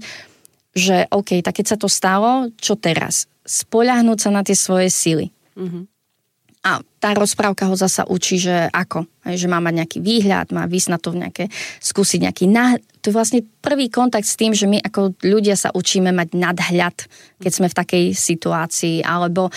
že OK, tak keď sa to stalo, čo teraz? Spoľahnúť sa na tie svoje sily. Mm-hmm. A tá rozprávka ho zasa učí, že ako? Že má mať nejaký výhľad, má výsť na to nejaké, skúsiť nejaký náhľad. To je vlastne prvý kontakt s tým, že my ako ľudia sa učíme mať nadhľad, keď sme v takej situácii, alebo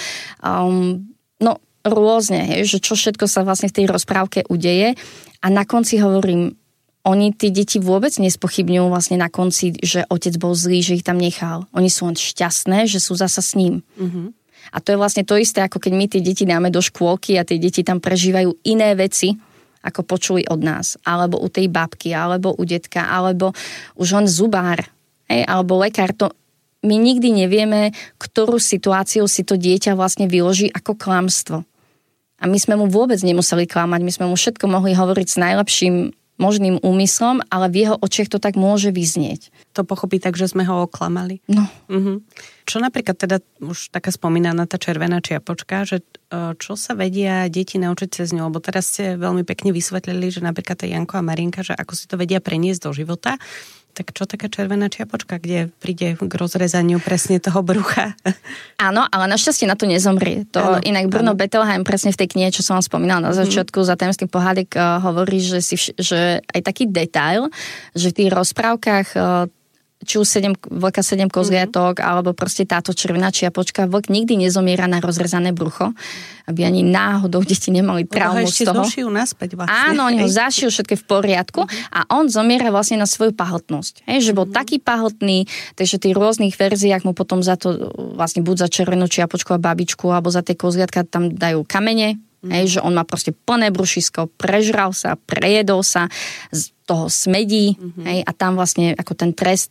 um, no rôzne, hej, že čo všetko sa vlastne v tej rozprávke udeje. A na konci hovorím, oni, tí deti vôbec nespochybňujú vlastne na konci, že otec bol zlý, že ich tam nechal. Oni sú len šťastné, že sú zasa s ním. Mm-hmm. A to je vlastne to isté, ako keď my tie deti dáme do škôlky a tie deti tam prežívajú iné veci, ako počuli od nás. Alebo u tej babky, alebo u detka, alebo už len zubár, hej, alebo lekár. To, my nikdy nevieme, ktorú situáciu si to dieťa vlastne vyloží ako klamstvo. A my sme mu vôbec nemuseli klamať, my sme mu všetko mohli hovoriť s najlepším možným úmyslom, ale v jeho očiach to tak môže vyznieť. To pochopí tak, že sme ho oklamali. No. Mhm. Čo napríklad teda už taká spomínaná tá červená čiapočka, že čo sa vedia deti naučiť cez ňu, lebo teraz ste veľmi pekne vysvetlili, že napríklad tá Janko a Marinka, že ako si to vedia preniesť do života. Tak čo taká červená čiapočka, kde príde k rozrezaniu presne toho brucha? Áno, ale našťastie na to nezomrie. To áno, inak Bruno áno. Bettelheim presne v tej knihe, čo som vám spomínala na začiatku, mm. za Tajemský pohádek uh, hovorí, že, si vš- že aj taký detail, že v tých rozprávkach uh, či už sedem, vlka sedem kozliatok, mm. alebo proste táto červená čiapočka, vlk nikdy nezomiera na rozrezané brucho, aby ani náhodou deti nemali traumu z toho. Ešte zošijú naspäť vlastne. Áno, oni ho zašijú všetko v poriadku mm. a on zomiera vlastne na svoju pahltnosť. Hej, že bol mm. taký pahltný, takže v tých rôznych verziách mu potom za to vlastne buď za červenú čiapočku a babičku, alebo za tie kozliatka tam dajú kamene. Mm. Hej, že on má proste plné brušisko, prežral sa, prejedol sa, z toho smedí, mm. hej, a tam vlastne ako ten trest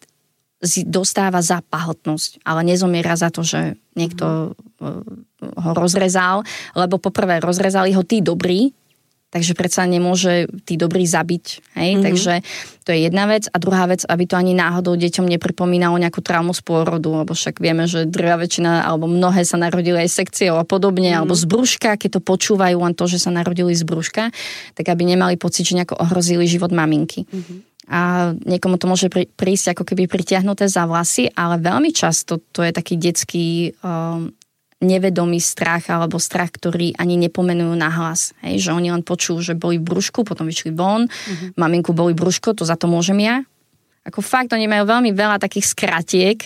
dostáva za pahltnosť, ale nezomiera za to, že niekto ho rozrezal, lebo poprvé rozrezali ho tí dobrí, takže predsa nemôže tí dobrí zabiť, hej, mm-hmm. takže to je jedna vec a druhá vec, aby to ani náhodou deťom nepripomínalo nejakú traumu z pôrodu, lebo však vieme, že drvá väčšina, alebo mnohé sa narodili aj sekciou a podobne, mm-hmm. alebo z brúška, keď to počúvajú len to, že sa narodili z brúška, tak aby nemali pocit, že nejako ohrozili život maminky. Mm-hmm. A niekomu to môže prísť ako keby pritiahnuté za vlasy, ale veľmi často to je taký detský um, nevedomý strach alebo strach, ktorý ani nepomenujú nahlas. Hej, že oni len počujú, že boli v brúšku, potom vyšli von, mm-hmm. maminku boli v brúško, to za to môžem ja. Ako fakt, oni majú veľmi veľa takých skratiek,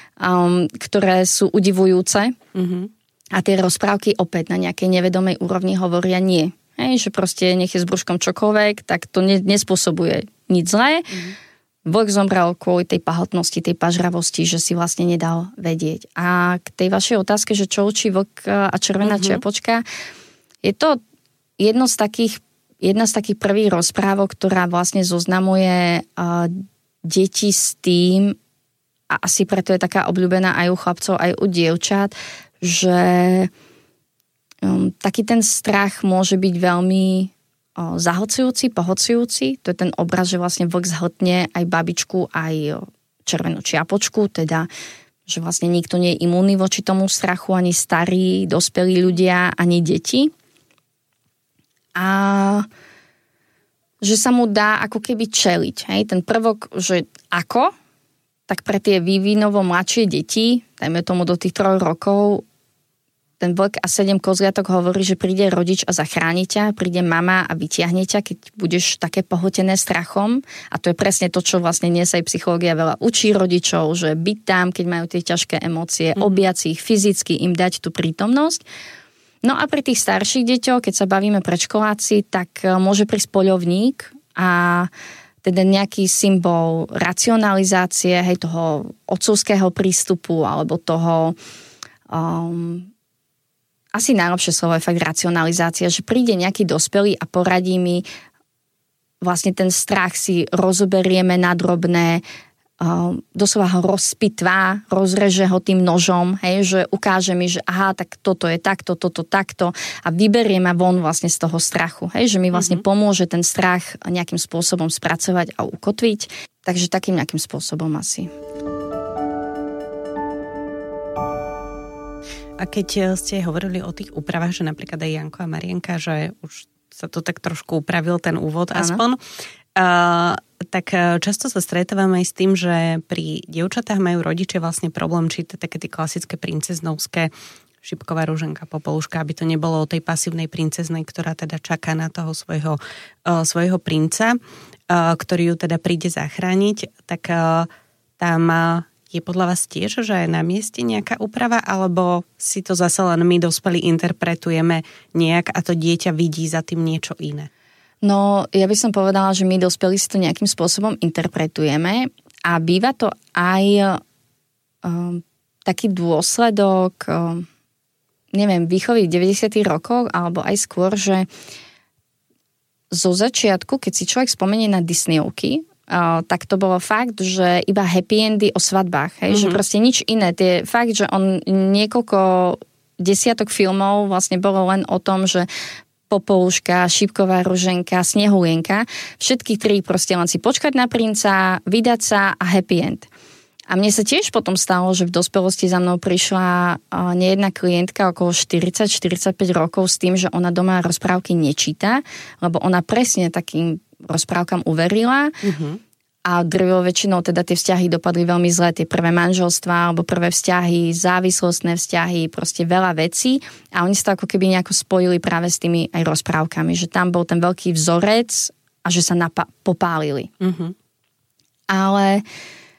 um, ktoré sú udivujúce mm-hmm. a tie rozprávky opäť na nejakej nevedomej úrovni hovoria nie. Hej, že proste nech je s brúškom čokoľvek, tak to ne, nespôsobuje nič zlé. Mm. Vlk zomrel kvôli tej pahltnosti, tej pažravosti, že si vlastne nedal vedieť. A k tej vašej otázke, že čo učí vlk a červená mm-hmm. čiapočka, je to jedno z takých, jedna z takých prvých rozprávok, ktorá vlastne zoznamuje uh, deti s tým, a asi preto je taká obľúbená aj u chlapcov, aj u dievčat, že um, taký ten strach môže byť veľmi zahlcujúci, pohocujúci. To je ten obraz, že vlastne vlk zhltne aj babičku, aj červenú čiapočku, teda, že vlastne nikto nie je imúnny voči tomu strachu, ani starí, dospelí ľudia, ani deti. A že sa mu dá ako keby čeliť. Hej? Ten prvok, že ako, tak pre tie vývinovo mladšie deti, dajme tomu do tých troch rokov, ten vlk a sedem kozliatok hovorí, že príde rodič a zachráni ťa, príde mama a vytiahne ťa, keď budeš také pohltené strachom. A to je presne to, čo vlastne dnes aj psychológia veľa učí rodičov, že byť tam, keď majú tie ťažké emócie, mm. objať si ich fyzicky, im dať tú prítomnosť. No a pri tých starších deťoch, keď sa bavíme predškoláci, tak môže prísť poľovník a teda nejaký symbol racionalizácie, hej, toho otcovského prístupu alebo toho um, asi najlepšie slovo je fakt racionalizácia, že príde nejaký dospelý a poradí mi, vlastne ten strach si rozoberieme na drobné, uh, doslova ho rozpitvá, rozreže ho tým nožom, hej, že ukáže mi, že aha, tak toto je takto, toto takto a vyberie ma von vlastne z toho strachu, hej, že mi vlastne mm-hmm. pomôže ten strach nejakým spôsobom spracovať a ukotviť. Takže takým nejakým spôsobom asi. a keď ste hovorili o tých úpravách, že napríklad aj Janko a Marienka, že už sa to tak trošku upravil ten úvod ano. aspoň, uh, tak často sa stretávame aj s tým, že pri dievčatách majú rodičia vlastne problém čítať také tie klasické princeznovské šipková ruženka, popoluška, aby to nebolo o tej pasívnej princeznej, ktorá teda čaká na toho svojho, uh, svojho princa, uh, ktorý ju teda príde zachrániť, tak uh, tam uh, je podľa vás tiež, že je na mieste nejaká úprava, alebo si to zase len my dospelí interpretujeme nejak a to dieťa vidí za tým niečo iné? No, ja by som povedala, že my dospelí si to nejakým spôsobom interpretujeme a býva to aj um, taký dôsledok, um, neviem, výchovy v deväťdesiatych rokoch, alebo aj skôr, že zo začiatku, keď si človek spomenie na Disneyovky, uh, tak to bolo fakt, že iba happy endy o svadbách, hej? Mm-hmm. Že proste nič iné. Tie, fakt, že on niekoľko desiatok filmov vlastne bolo len o tom, že Popoluška, Šipková ruženka, Snehulienka. Všetky tri proste len si počkať na princa, vydať sa a happy end. A mne sa tiež potom stalo, že v dospelosti za mnou prišla nejedna klientka okolo štyridsať štyridsaťpäť rokov s tým, že ona doma rozprávky nečíta, lebo ona presne takým rozprávkam uverila. Mm-hmm. A drvou väčšinou teda tie vzťahy dopadli veľmi zle, tie prvé manželstvá alebo prvé vzťahy, závislostné vzťahy, proste veľa vecí a oni sa to ako keby nejako spojili práve s tými aj rozprávkami, že tam bol ten veľký vzorec a že sa napa- popálili. Mm-hmm. Ale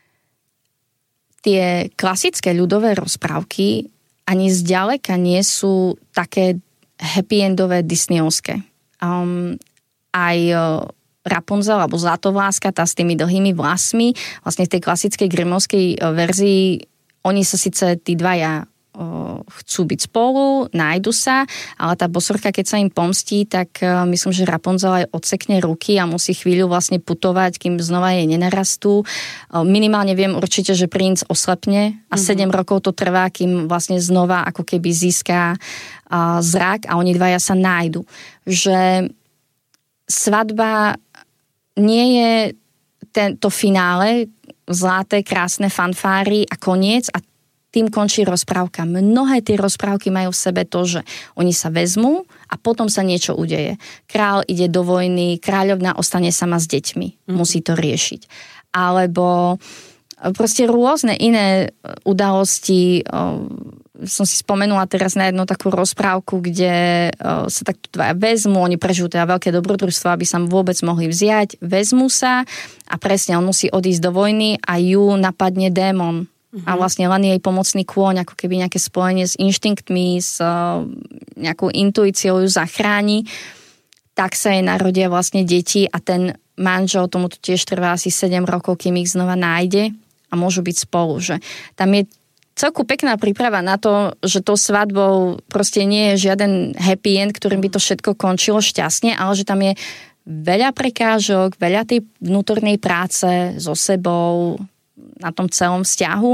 tie klasické ľudové rozprávky ani zďaleka nie sú také happy-endové disneyovské. Um, aj Rapunzel alebo Zlatovláska, tá s tými dlhými vlasmi, vlastne v tej klasickej grimovskej verzii, oni sa síce tí dvaja o, chcú byť spolu, nájdu sa, ale tá bosorka, keď sa im pomstí, tak o, myslím, že Rapunzel aj odsekne ruky a musí chvíľu vlastne putovať, kým znova jej nenarastú. O, minimálne viem určite, že princ oslepne a mm-hmm. sedem rokov to trvá, kým vlastne znova ako keby získa o, zrak a oni dvaja sa nájdu. Že svadba nie je ten, to finále, zlaté, krásne fanfáry a koniec a tým končí rozprávka. Mnohé tie rozprávky majú v sebe to, že oni sa vezmú a potom sa niečo udeje. Král ide do vojny, kráľovna ostane sama s deťmi. Mm. Musí to riešiť. Alebo proste rôzne iné udalosti. Som si spomenula teraz na jednu takú rozprávku, kde sa takto dvaja vezmú, oni prežijú teda veľké dobrodružstvo, aby sa vôbec mohli vziať, vezmú sa a presne on musí odísť do vojny a ju napadne démon. Mm-hmm. A vlastne len jej pomocný kôň, ako keby nejaké spojenie s inštinktmi, s nejakou intuíciou ju zachráni, tak sa jej narodia vlastne deti a ten manžel, tomu to tiež trvá asi sedem rokov, kým ich znova nájde a môžu byť spolu. Že tam je celku pekná príprava na to, že to svadbou proste nie je žiaden happy end, ktorým by to všetko končilo šťastne, ale že tam je veľa prekážok, veľa tej vnútornej práce so sebou na tom celom vzťahu,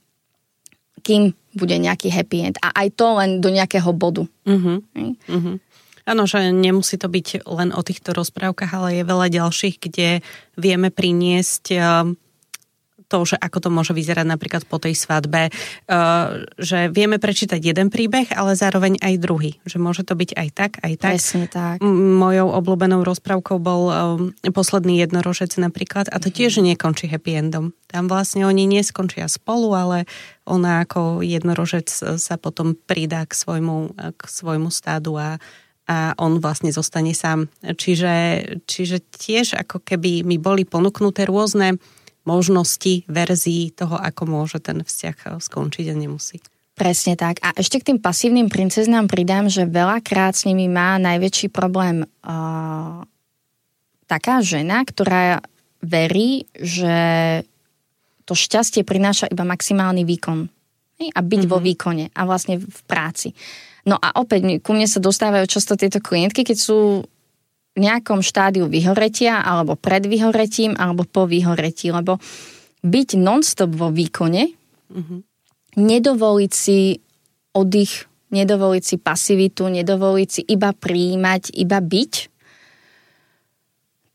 kým bude nejaký happy end. A aj to len do nejakého bodu. Uh-huh. Uh-huh. Áno, že nemusí to byť len o týchto rozprávkach, ale je veľa ďalších, kde vieme priniesť to, že ako to môže vyzerať napríklad po tej svadbe, že vieme prečítať jeden príbeh, ale zároveň aj druhý. Že môže to byť aj tak, aj tak. Presne tak. Mojou obľúbenou rozprávkou bol Posledný jednorožec napríklad a to tiež nekončí happy endom. Tam vlastne oni neskončia spolu, ale ona ako jednorožec sa potom pridá k svojmu, k svojmu stádu a a on vlastne zostane sám. Čiže, čiže tiež ako keby mi boli ponúknuté rôzne možnosti, verzií toho, ako môže ten vzťah skončiť a nemusí. Presne tak. A ešte k tým pasívnym princeznám pridám, že veľakrát s nimi má najväčší problém uh, taká žena, ktorá verí, že to šťastie prináša iba maximálny výkon. A byť mm-hmm. vo výkone a vlastne v práci. No a opäť ku mne sa dostávajú často tieto klientky, keď sú v nejakom štádiu vyhoretia, alebo pred vyhoretím, alebo po vyhoretí, lebo byť non-stop vo výkone, mm-hmm. nedovoliť si oddych, nedovoliť si pasivitu, nedovoliť si iba prijímať, iba byť,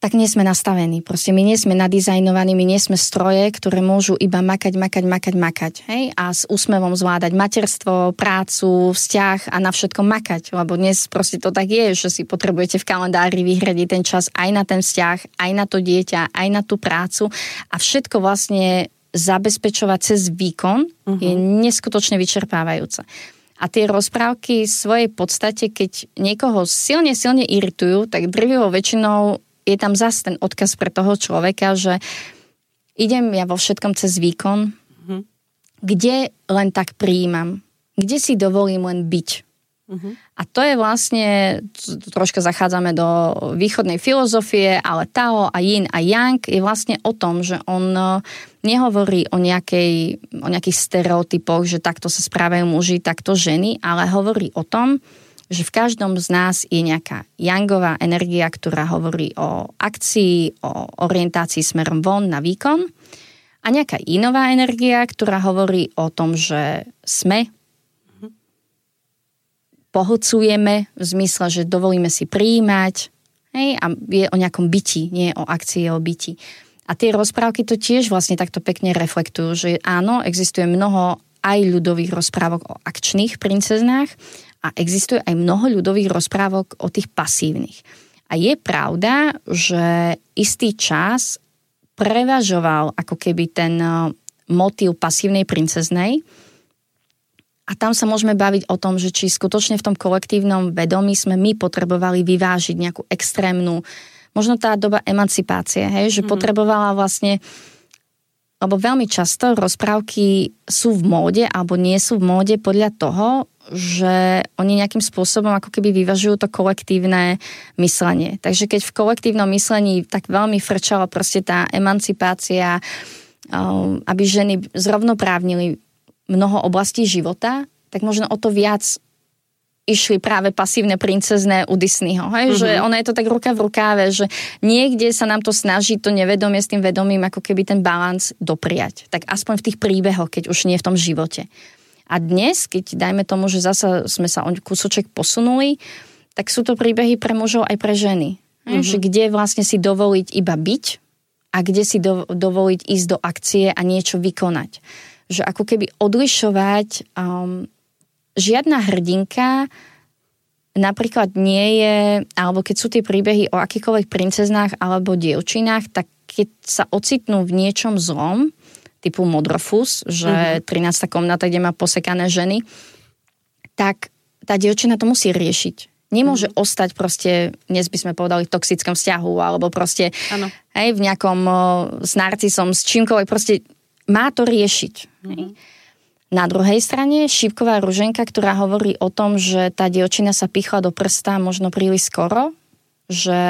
tak nie sme nastavení. Proste my nie sme nadizajnovaní, my nie sme stroje, ktoré môžu iba makať, makať, makať, makať. Hej? A s úsmevom zvládať materstvo, prácu, vzťah a na všetko makať. Lebo dnes proste to tak je, že si potrebujete v kalendári vyhradiť ten čas aj na ten vzťah, aj na to dieťa, aj na tú prácu. A všetko vlastne zabezpečovať cez výkon uh-huh. je neskutočne vyčerpávajúce. A tie rozprávky v svojej podstate, keď niekoho silne, silne iritujú, tak drvivou väčšinou je tam zase ten odkaz pre toho človeka, že idem ja vo všetkom cez výkon, mm-hmm. kde len tak prijímam, kde si dovolím len byť. Mm-hmm. A to je vlastne, troška zachádzame do východnej filozofie, ale Tao a Yin a Yang je vlastne o tom, že on nehovorí o, nejakej, o nejakých stereotypoch, že takto sa správajú muži, takto ženy, ale hovorí o tom, že v každom z nás je nejaká yangová energia, ktorá hovorí o akcii, o orientácii smerom von na výkon a nejaká inová energia, ktorá hovorí o tom, že sme, pohľcujeme v zmysle, že dovolíme si prijímať, hej, a je o nejakom byti, nie o akcii, je o byti. A tie rozprávky to tiež vlastne takto pekne reflektujú, že áno, existuje mnoho aj ľudových rozprávok o akčných princeznách, a existuje aj mnoho ľudových rozprávok o tých pasívnych. A je pravda, že istý čas prevažoval ako keby ten motív pasívnej princeznej. A tam sa môžeme baviť o tom, že či skutočne v tom kolektívnom vedomí sme my potrebovali vyvážiť nejakú extrémnu, možno tá doba emancipácie, hej, že mm-hmm. potrebovala vlastne, lebo veľmi často rozprávky sú v móde alebo nie sú v móde podľa toho, že oni nejakým spôsobom ako keby vyvažujú to kolektívne myslenie. Takže keď v kolektívnom myslení tak veľmi frčala proste tá emancipácia, aby ženy zrovnoprávnili mnoho oblastí života, tak možno o to viac išli práve pasívne princezné u Disneyho. Hej? Mm-hmm. Že ono je to tak ruka v rukáve, že niekde sa nám to snaží to nevedomie s tým vedomím ako keby ten balans dopriať. Tak aspoň v tých príbehoch, keď už nie v tom živote. A dnes, keď dajme tomu, že zasa sme sa o kúsoček posunuli, tak sú to príbehy pre mužov aj pre ženy. Mm-hmm. Že kde vlastne si dovoliť iba byť a kde si do, dovoliť ísť do akcie a niečo vykonať. Že ako keby odlišovať, um, žiadna hrdinka napríklad nie je, alebo keď sú tie príbehy o akýkoľvek princeznách alebo dievčinách, tak keď sa ocitnú v niečom zlom, typu Modrofus, že mm-hmm. trinásta komnata, kde má posekané ženy, tak tá dievčina to musí riešiť. Nemôže mm-hmm. ostať proste, dnes by sme povedali, v toxickom vzťahu, alebo proste hej, v nejakom o, s narcisom, s čímkoľvek, proste má to riešiť. Mm-hmm. Na druhej strane šípková ruženka, ktorá hovorí o tom, že tá dievčina sa pichla do prsta možno príliš skoro, že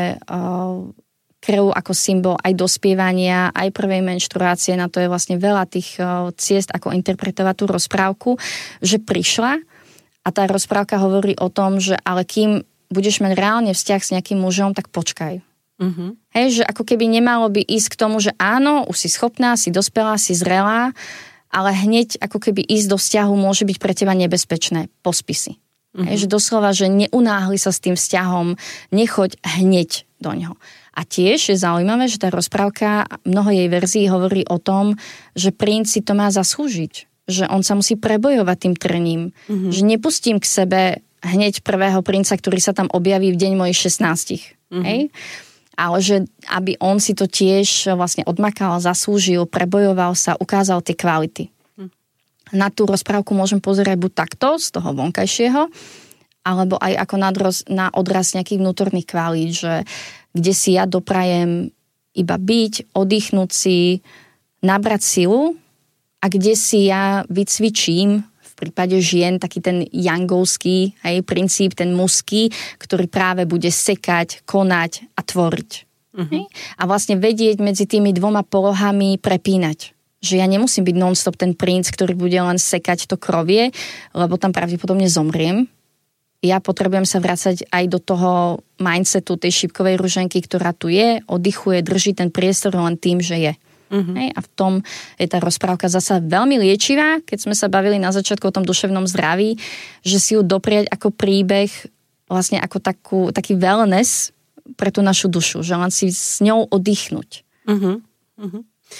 o, krv ako symbol aj dospievania, aj prvej menštruácie, na to je vlastne veľa tých ciest, ako interpretovať tú rozprávku, že prišla a tá rozprávka hovorí o tom, že ale kým budeš mať reálne vzťah s nejakým mužom, tak počkaj. Mm-hmm. Hej, že ako keby nemalo by ísť k tomu, že áno, už si schopná, si dospelá, si zrelá, ale hneď ako keby ísť do vzťahu môže byť pre teba nebezpečné. Pospí si. Mm-hmm. Hej, že doslova, že neunáhli sa s tým vzťahom, nechoď hneď do ňoho. A tiež je zaujímavé, že tá rozprávka, mnoho jej verzií hovorí o tom, že princ si to má zaslúžiť. Že on sa musí prebojovať tým trním. Mm-hmm. Že nepustím k sebe hneď prvého princa, ktorý sa tam objaví v deň mojich šestnástich. Mm-hmm. Hej? Ale že aby on si to tiež vlastne odmakal, zaslúžil, prebojoval sa, ukázal tie kvality. Mm. Na tú rozprávku môžem pozerať buď takto, z toho vonkajšieho, alebo aj ako na odraz, na odraz nejakých vnútorných kvalít, že kde si ja doprajem iba byť, oddychnúť si, nabrať silu a kde si ja vycvičím v prípade žien taký ten yangovský, hej, princíp, ten mužský, ktorý práve bude sekať, konať a tvoriť. Uh-huh. A vlastne vedieť medzi tými dvoma polohami prepínať. Že ja nemusím byť non-stop ten princ, ktorý bude len sekať to krovie, lebo tam pravdepodobne zomriem. Ja potrebujem sa vrácať aj do toho mindsetu tej šípkovej ruženky, ktorá tu je, oddychuje, drží ten priestor len tým, že je. Uh-huh. Hej, a v tom je tá rozprávka zasa veľmi liečivá, keď sme sa bavili na začiatku o tom duševnom zdraví, že si ju dopriať ako príbeh, vlastne ako takú, taký wellness pre tú našu dušu, že len si s ňou oddychnúť. Uh-huh. Uh-huh.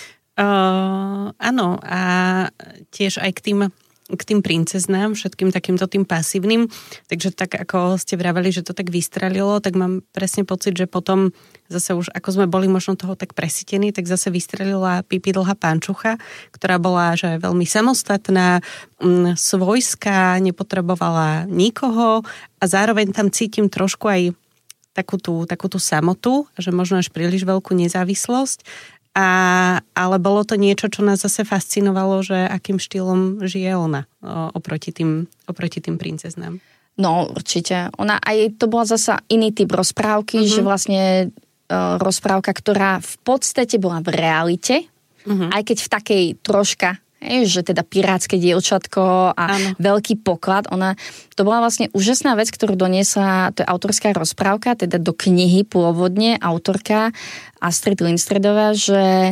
Uh, áno, a tiež aj k tým, k tým princeznám, všetkým takýmto tým pasívnym, takže tak ako ste vraveli, že to tak vystrelilo, tak mám presne pocit, že potom zase už ako sme boli možno toho tak presítení, tak zase vystrelila Pipi dlhá pančucha, ktorá bola že veľmi samostatná, m, svojská, nepotrebovala nikoho a zároveň tam cítim trošku aj takú tú, takú tú samotu, že možno až príliš veľkú nezávislosť. A, ale bolo to niečo, čo nás zase fascinovalo, že akým štýlom žije ona o, oproti, tým, oproti tým princeznám. No určite. Ona aj to bola zasa iný typ rozprávky, uh-huh. že vlastne uh, rozprávka, ktorá v podstate bola v realite, uh-huh. aj keď v takej troška, hej, že teda pirátske dievčatko a ano. Veľký poklad. Ona, to bola vlastne úžasná vec, ktorú doniesla, to je autorská rozprávka, teda do knihy pôvodne, autorka Astrid Lindstedová, že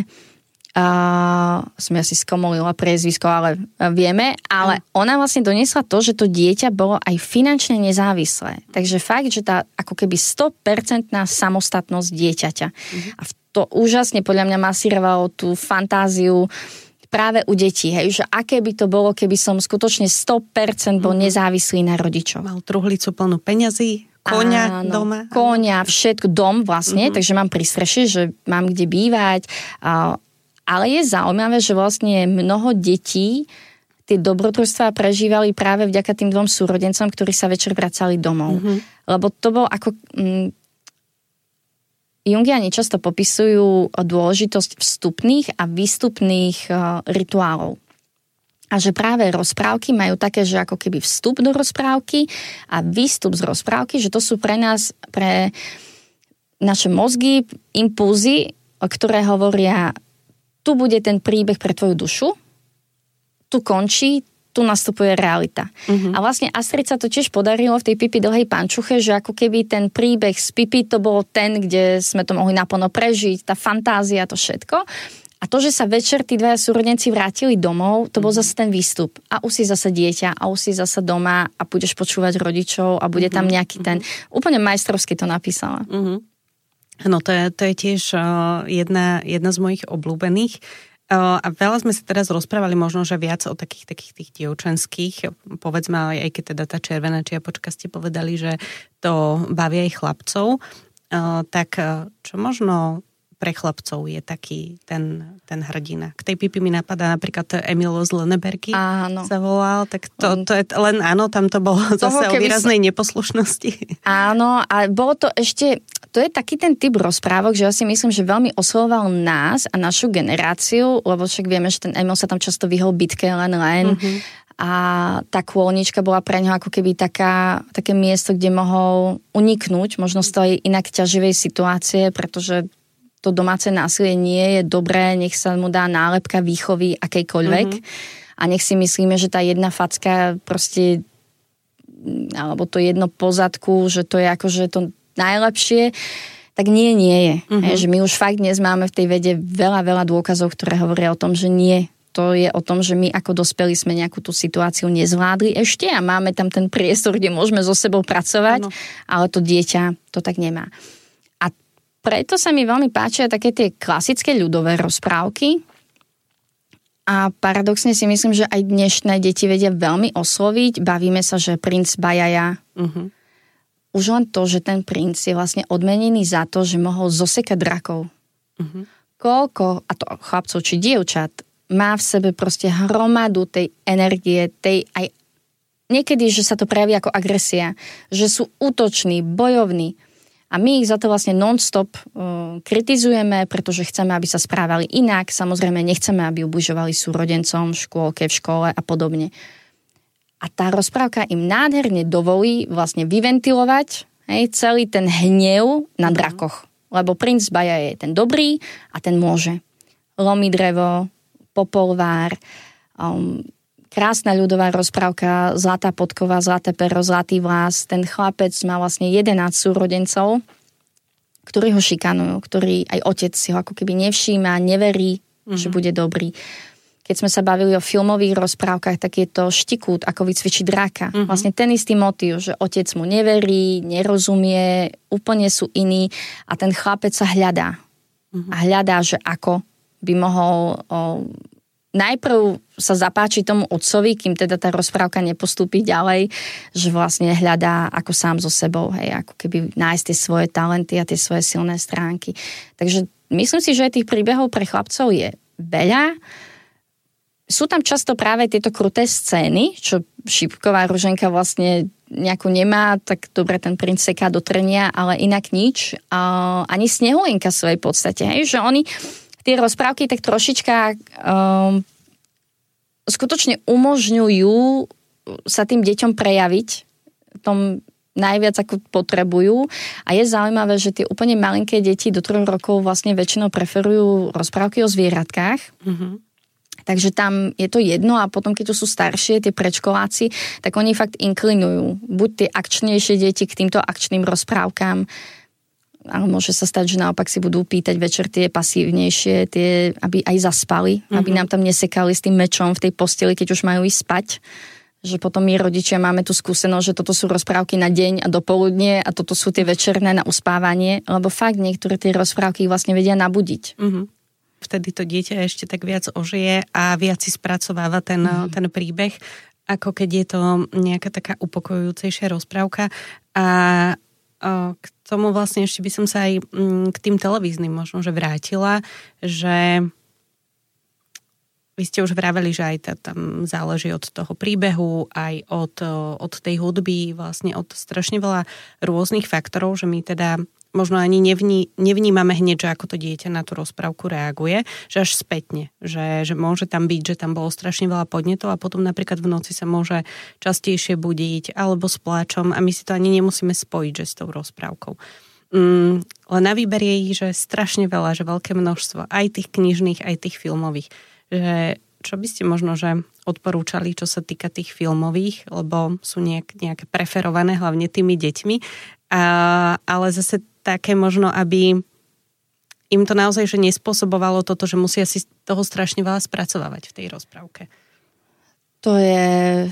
uh, som ja si skomolila priezvisko, ale vieme, ale mm. ona vlastne doniesla to, že to dieťa bolo aj finančne nezávislé. Takže fakt, že tá ako keby sto percent samostatnosť dieťaťa. Mm. A to úžasne podľa mňa masírovalo tú fantáziu práve u detí, hej, že aké by to bolo, keby som skutočne sto percent bol nezávislý na rodičoch. Mal truhlicu plnú peňazí, koňa áno, doma. Koňa, všetko, dom vlastne, uh-huh. takže mám prístrešie, že mám kde bývať. Uh, ale je zaujímavé, že vlastne mnoho detí tie dobrodružstvá prežívali práve vďaka tým dvom súrodencom, ktorí sa večer vracali domov. Uh-huh. Lebo to bol ako... Mm, Jungiani často popisujú dôležitosť vstupných a výstupných uh, rituálov. A že práve rozprávky majú také, že ako keby vstup do rozprávky a výstup z rozprávky, že to sú pre nás, pre naše mozgy, impulzy, ktoré hovoria, tu bude ten príbeh pre tvoju dušu, tu končí, tu nastupuje realita. Uh-huh. A vlastne Astrid sa to tiež podarilo v tej Pipi dlhej pančuche, že ako keby ten príbeh z Pipi to bol ten, kde sme to mohli naplno prežiť, tá fantázia, to všetko. A to, že sa večer tí dvaja súrodenci vrátili domov, to bol zase ten výstup. A už si zase dieťa, a už si zase doma a budeš počúvať rodičov a bude tam nejaký ten... Úplne majstrovsky to napísala. Uh-huh. No to je, to je tiež uh, jedna, jedna z mojich obľúbených. Uh, a veľa sme sa teraz rozprávali možno, že viac o takých, takých tých dievčenských, povedzme, ale aj keď teda tá červená čiapočka ste povedali, že to baví aj chlapcov, uh, tak uh, čo možno pre chlapcov je taký ten, ten hrdina. K tej Pipi mi napadá napríklad Emil z Lönnebergy sa volal, tak to, to je len áno, tam to bolo zase o výraznej som... neposlušnosti. Áno, a bolo to ešte, to je taký ten typ rozprávok, že ja si myslím, že veľmi oslovoval nás a našu generáciu, lebo však vieme, že ten Emil sa tam často vyhol bitke len len. Uh-huh. A tá kôlnička bola pre ňoho ako keby taká, také miesto, kde mohol uniknúť možno z tej inak ťaživej situácie, pretože to domáce násilie nie je dobré, nech sa mu dá nálepka výchovy akejkoľvek mm-hmm. a nech si myslíme, že tá jedna facka proste alebo to jedno pozadku, že to je akože to najlepšie, tak nie, nie je. Mm-hmm. Hej, že my už fakt dnes máme v tej vede veľa, veľa dôkazov, ktoré hovoria o tom, že nie. To je o tom, že my ako dospelí sme nejakú tú situáciu nezvládli ešte a máme tam ten priestor, kde môžeme so sebou pracovať, ano. Ale to dieťa to tak nemá. Preto sa mi veľmi páčia také tie klasické ľudové rozprávky a paradoxne si myslím, že aj dnešné deti vedia veľmi osloviť. Bavíme sa, že princ Bajaja. Uh-huh. Už len to, že ten princ je vlastne odmenený za to, že mohol zosekať drakov. Uh-huh. Koľko, a to chlapcov či dievčat, má v sebe proste hromadu tej energie, tej aj niekedy, že sa to prejaví ako agresia, že sú útoční, bojovní. A my ich za to vlastne non-stop uh, kritizujeme, pretože chceme, aby sa správali inak. Samozrejme, nechceme, aby ubližovali súrodencom v škôlke, v škole a podobne. A tá rozprávka im nádherne dovolí vlastne vyventilovať hej, celý ten hnev na drakoch. Lebo princ Baja je ten dobrý a ten môže. Lomí drevo, popolvár, um, krásna ľudová rozprávka, zlatá podkova, zlaté pero, zlatý vlas. Ten chlapec má vlastne jedenásť súrodencov, ktorí ho šikanujú, ktorí aj otec si ho ako keby nevšíma, neverí, mm-hmm. že bude dobrý. keď sme sa bavili o filmových rozprávkach, tak je to Štikút, ako vycvičiť draka. Uh-huh. Vlastne ten istý motív, že otec mu neverí, nerozumie, úplne sú iní a ten chlapec sa hľadá. Uh-huh. A hľadá, že ako by mohol o, najprv sa zapáčiť tomu otcovi, kým teda tá rozprávka nepostúpi ďalej, že vlastne hľadá ako sám so sebou, hej, ako keby nájsť tie svoje talenty a tie svoje silné stránky. Takže myslím si, že tých príbehov pre chlapcov je veľa. Sú tam často práve tieto kruté scény, čo Šípková Ruženka vlastne nejakú nemá, tak dobre, ten princ seká do trnia, ale inak nič. Uh, ani Snehulienka v svojej podstate. Hej? Že oni tie rozprávky tak trošička um, skutočne umožňujú sa tým deťom prejaviť tom najviac, ako potrebujú. A je zaujímavé, že tie úplne malinké deti do troch rokov vlastne väčšinou preferujú rozprávky o zvieratkách. Mm-hmm. Takže tam je to jedno a potom, keď to sú staršie, tie predškoláci, tak oni fakt inklinujú. Buď tie akčnejšie deti k týmto akčným rozprávkám, ale môže sa stať, že naopak si budú pýtať večer tie pasívnejšie, tie, aby aj zaspali, mm-hmm. aby nám tam nesekali s tým mečom v tej posteli, keď už majú ísť spať. Že potom my rodičia máme tú skúsenosť, že toto sú rozprávky na deň a dopoludnie a toto sú tie večerné na uspávanie, lebo fakt niektoré tie rozprávky vlastne vedia nabudiť. Mm-hmm. Vtedy to dieťa ešte tak viac ožije a viac si spracováva ten, mm. ten príbeh, ako keď je to nejaká taká upokojujúcejšia rozprávka. A o, k tomu vlastne ešte by som sa aj m, k tým televíznym možno, že vrátila, že vy ste už vraveli, že aj tá, tam záleží od toho príbehu, aj od, od tej hudby, vlastne od strašne veľa rôznych faktorov, že my teda možno ani nevní, nevnímame hneď, že ako to dieťa na tú rozprávku reaguje, že až spätne, že, že môže tam byť, že tam bolo strašne veľa podnetov a potom napríklad v noci sa môže častejšie budiť alebo s pláčom a my si to ani nemusíme spojiť, že s tou rozprávkou. Mm, len na výber je ich, že strašne veľa, že veľké množstvo, aj tých knižných, aj tých filmových. Že čo by ste možno, že odporúčali, čo sa týka tých filmových, lebo sú nejak, nejaké preferované hlavne tými deťmi, a, ale zase také možno, aby im to naozaj že nespôsobovalo toto, že musia si toho strašne veľa spracovávať v tej rozprávke. To je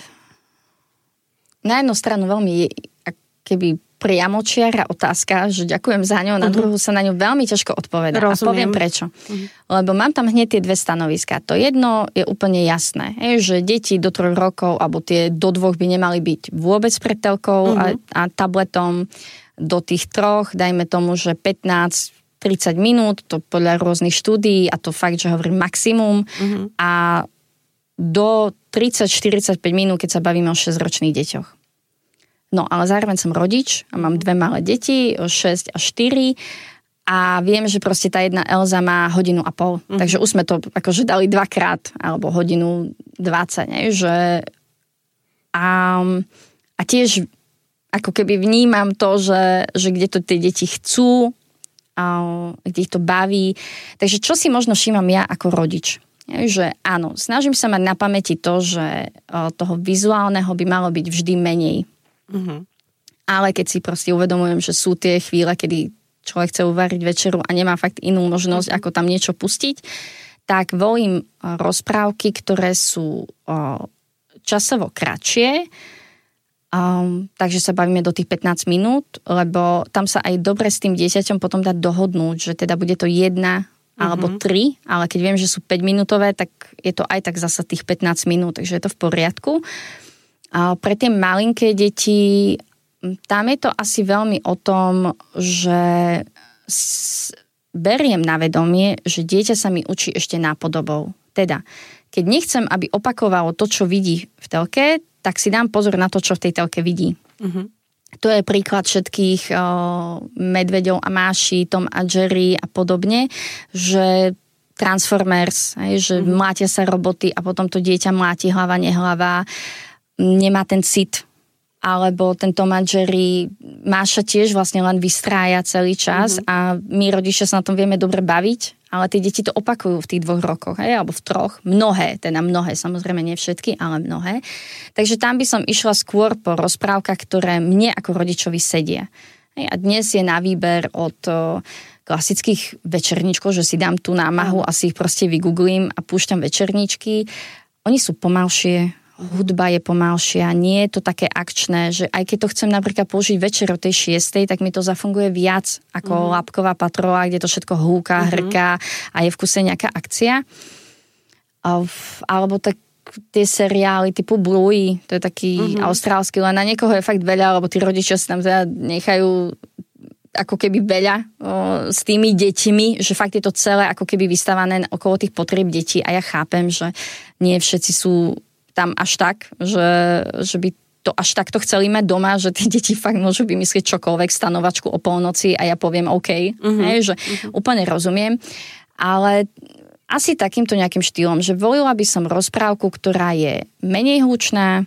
na jednu stranu veľmi keby priamočiara otázka, že ďakujem za ňou, na uh-huh. druhú sa na ňu veľmi ťažko odpovedá. Rozumiem. A poviem prečo. Uh-huh. Lebo mám tam hneď tie dve stanoviská. To jedno je úplne jasné, že deti do troch rokov, alebo tie do dvoch by nemali byť vôbec pred telkou uh-huh. a, a tabletom. Do tých troch, dajme tomu, že pätnásť tridsať minút, to podľa rôznych štúdií, a to fakt, že hovorím maximum. Uh-huh. A do tridsať štyridsaťpäť minút, keď sa bavíme o šesťročných deťoch. No, ale zároveň som rodič a mám dve malé deti, šesť a štyri a viem, že proste tá jedna Elza má hodinu a pol. Mm-hmm. Takže už sme to akože dali dvakrát, alebo hodinu dvadsať, ne? Že a, a tiež ako keby vnímam to, že, že kde to tie deti chcú, a kde ich to baví. Takže čo si možno všímam ja ako rodič? Že áno, snažím sa mať na pamäti to, že toho vizuálneho by malo byť vždy menej. Uh-huh. Ale keď si proste uvedomujem, že sú tie chvíle, kedy človek chce uvariť večeru a nemá fakt inú možnosť, uh-huh. ako tam niečo pustiť, tak volím rozprávky, ktoré sú o, časovo kratšie, um, takže sa bavíme do tých pätnásť minút, lebo tam sa aj dobre s tým dieťaťom potom dá dohodnúť, že teda bude to jedna alebo tri, ale keď viem, že sú päť minútové, tak je to aj tak zasa tých pätnásť minút, takže je to v poriadku. A pre tie malinké deti, tam je to asi veľmi o tom, že beriem na vedomie, že dieťa sa mi učí ešte nápodobou. Teda, keď nechcem, aby opakovalo to, čo vidí v telke, tak si dám pozor na to, čo v tej telke vidí. Uh-huh. To je príklad všetkých uh, medveďov a máší, Tom a Jerry a podobne, že Transformers, hej, že uh-huh. mlátia sa roboty a potom to dieťa mláti hlava, nehlava, nemá ten cit. Alebo ten Tom a Jerry, Máša tiež vlastne len vystrája celý čas mm-hmm. a my rodičia sa na tom vieme dobre baviť, ale tie deti to opakujú v tých dvoch rokoch, hej, alebo v troch. Mnohé, teda mnohé, samozrejme nie všetky, ale mnohé. Takže tam by som išla skôr po rozprávkach, ktoré mne ako rodičovi sedia. A dnes je na výber od klasických večerníčkov, že si dám tú námahu a si ich proste vygooglím a púšťam večerníčky. Oni sú pomalšie, hudba je pomalšia, nie je to také akčné, že aj keď to chcem napríklad použiť večer o tej šiestej, tak mi to zafunguje viac ako mm-hmm. Labková patrola, kde to všetko húka, mm-hmm. hrká a je v kuse nejaká akcia. Alebo tak tie seriály typu Bluey, to je taký mm-hmm. austrálsky, len na niekoho je fakt veľa, lebo tí rodičia si tam teda nechajú ako keby veľa o, s tými deťmi, že fakt je to celé ako keby vystavané okolo tých potrieb detí a ja chápem, že nie všetci sú tam až tak, že, že by to až takto chceli mať doma, že tie deti fakt môžu vymyslieť čokoľvek, stanovačku o polnoci a ja poviem OK, uh-huh. hej, že uh-huh. úplne rozumiem, ale asi takýmto nejakým štýlom, že volila by som rozprávku, ktorá je menej hlučná,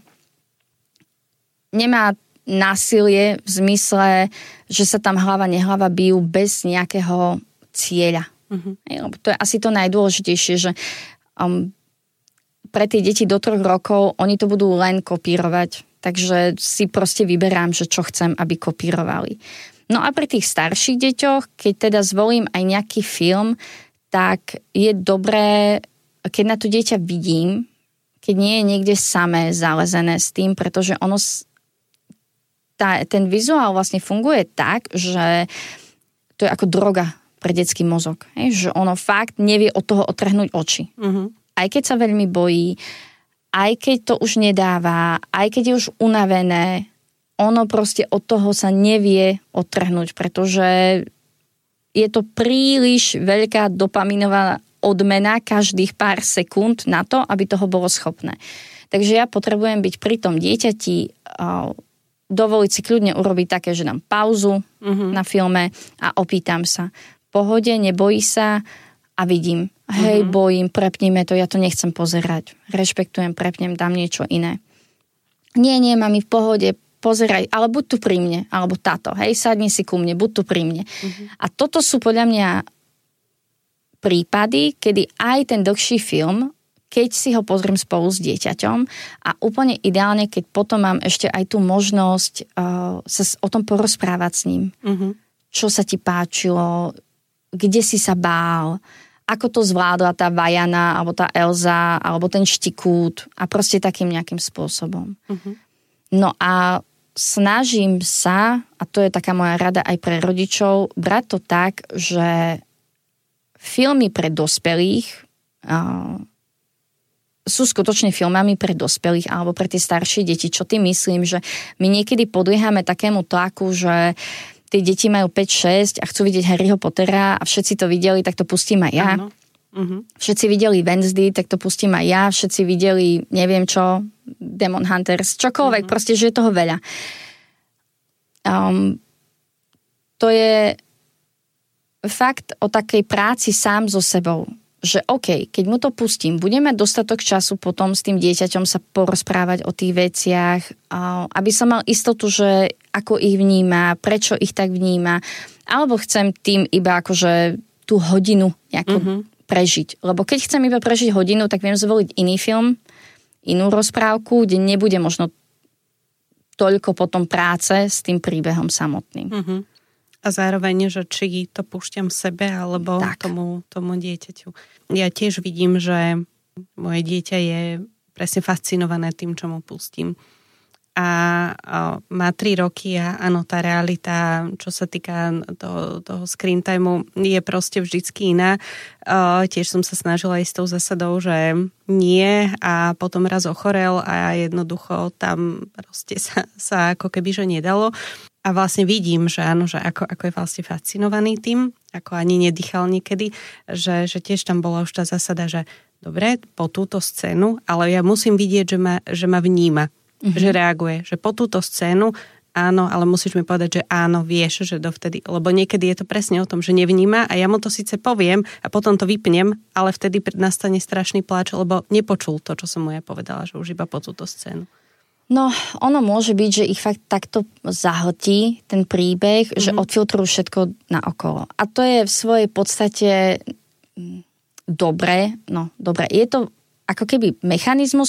nemá násilie v zmysle, že sa tam hlava nehlava bijú bez nejakého cieľa. Uh-huh. Lebo to je asi to najdôležitejšie, že um, pre tie deti do troch rokov oni to budú len kopírovať. Takže si proste vyberám, že čo chcem, aby kopírovali. No a pri tých starších deťoch, keď teda zvolím aj nejaký film, tak je dobré, keď na to dieťa vidím, keď nie je niekde samé zalezené s tým, pretože ono Tá, ten vizuál vlastne funguje tak, že to je ako droga pre detský mozog. Hej? Že ono fakt nevie od toho otrhnúť oči. Uh-huh. Aj keď sa veľmi bojí, aj keď to už nedáva, aj keď je už unavené, ono proste od toho sa nevie otrhnúť, pretože je to príliš veľká dopaminová odmena každých pár sekúnd na to, aby toho bolo schopné. Takže ja potrebujem byť pri tom dieťati, dovoliť si kľudne urobiť také, že dám pauzu uh-huh. na filme a opýtam sa. Pohode, nebojí sa a vidím. Hej, uh-huh. bojím, prepnime to, ja to nechcem pozerať. Rešpektujem, prepnem, dám niečo iné. Nie, nie, mami, v pohode, pozeraj, ale buď tu pri mne, alebo táto, hej, sadni si ku mne, buď tu pri mne. Uh-huh. A toto sú podľa mňa prípady, kedy aj ten dlhší film, keď si ho pozriem spolu s dieťaťom a úplne ideálne, keď potom mám ešte aj tú možnosť uh, sa o tom porozprávať s ním. Uh-huh. Čo sa ti páčilo, kde si sa bál, ako to zvládla tá Vajana, alebo tá Elza, alebo ten Štikút a proste takým nejakým spôsobom. Uh-huh. No a snažím sa, a to je taká moja rada aj pre rodičov, brať to tak, že filmy pre dospelých uh, sú skutočne filmami pre dospelých alebo pre tie staršie deti. Čo tým myslím, že my niekedy podliehame takému tlaku, že tie deti majú päť šesť a chcú vidieť Harryho Pottera a všetci to videli, tak to pustím aj ja. Uh-huh. Všetci videli Wednesday, tak to pustím aj ja. Všetci videli, neviem čo, Demon Hunters, čokoľvek, uh-huh. proste, že je toho veľa. Um, to je fakt o takej práci sám so sebou. Že OK, keď mu to pustím, budeme mať dostatok času potom s tým dieťaťom sa porozprávať o tých veciach, aby som mal istotu, že ako ich vníma, prečo ich tak vníma, alebo chcem tým iba akože tú hodinu nejako mm-hmm. prežiť. Lebo keď chcem iba prežiť hodinu, tak viem zvoliť iný film, inú rozprávku, kde nebude možno toľko potom práce s tým príbehom samotným. Mm-hmm. A zároveň, že či to púšťam sebe alebo tomu, tomu dieťaťu. Ja tiež vidím, že moje dieťa je presne fascinované tým, čo mu pustím. A, a má tri roky a áno, tá realita, čo sa týka toho, toho screen timeu, je proste vždycky iná. A tiež som sa snažila ísť s tou zásadou, že nie a potom raz ochorel a jednoducho tam proste sa, sa ako keby, že nedalo. A vlastne vidím, že áno, že ako, ako je vlastne fascinovaný tým, ako ani nedýchal niekedy, že, že tiež tam bola už tá zásada, že dobre, po túto scénu, ale ja musím vidieť, že ma, že ma vníma, mm-hmm. že reaguje, že po túto scénu áno, ale musíš mi povedať, že áno, vieš, že dovtedy, lebo niekedy je to presne o tom, že nevníma a ja mu to síce poviem a potom to vypnem, ale vtedy nastane strašný pláč, lebo nepočul to, čo som mu ja povedala, že už iba po túto scénu. No, ono môže byť, že ich fakt takto zahltí ten príbeh, mm-hmm. že odfiltrujú všetko naokolo. A to je v svojej podstate dobré, no dobré. Je to ako keby mechanizmus,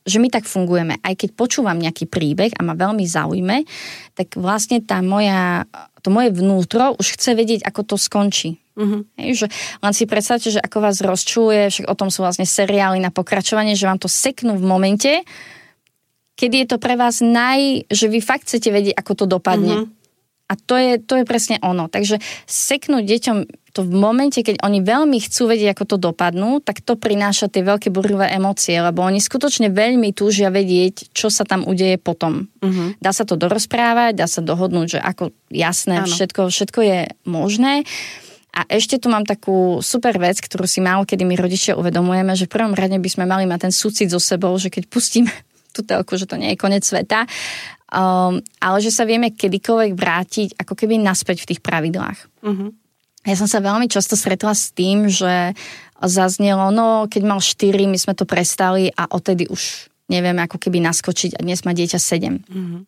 že my tak fungujeme. Aj keď počúvam nejaký príbeh a ma veľmi zaujme, tak vlastne tá moja, to moje vnútro už chce vedieť, ako to skončí. Uh-huh. Hej, že len si predstavte, že ako vás rozčuluje, však o tom sú vlastne seriály na pokračovanie, že vám to seknú v momente, kedy je to pre vás naj... že vy fakt chcete vedieť, ako to dopadne. Uh-huh. A to je, to je presne ono. Takže seknúť deťom to v momente, keď oni veľmi chcú vedieť, ako to dopadnú, tak to prináša tie veľké burivé emócie, lebo oni skutočne veľmi túžia vedieť, čo sa tam udeje potom. Uh-huh. Dá sa to dorozprávať, dá sa dohodnúť, že ako jasné, všetko, všetko je možné. A ešte tu mám takú super vec, ktorú si málo kedy my rodičia uvedomujeme, že v prvom rade by sme mali mať ten súcit so sebou, že keď pustíme tú telku, že to nie je koniec sveta, Um, ale že sa vieme kedykoľvek vrátiť ako keby naspäť v tých pravidlách. Uh-huh. Ja som sa veľmi často stretla s tým, že zaznelo, no keď mal štyri, my sme to prestali a odtedy už nevieme ako keby naskočiť a dnes má dieťa sedem. Uh-huh.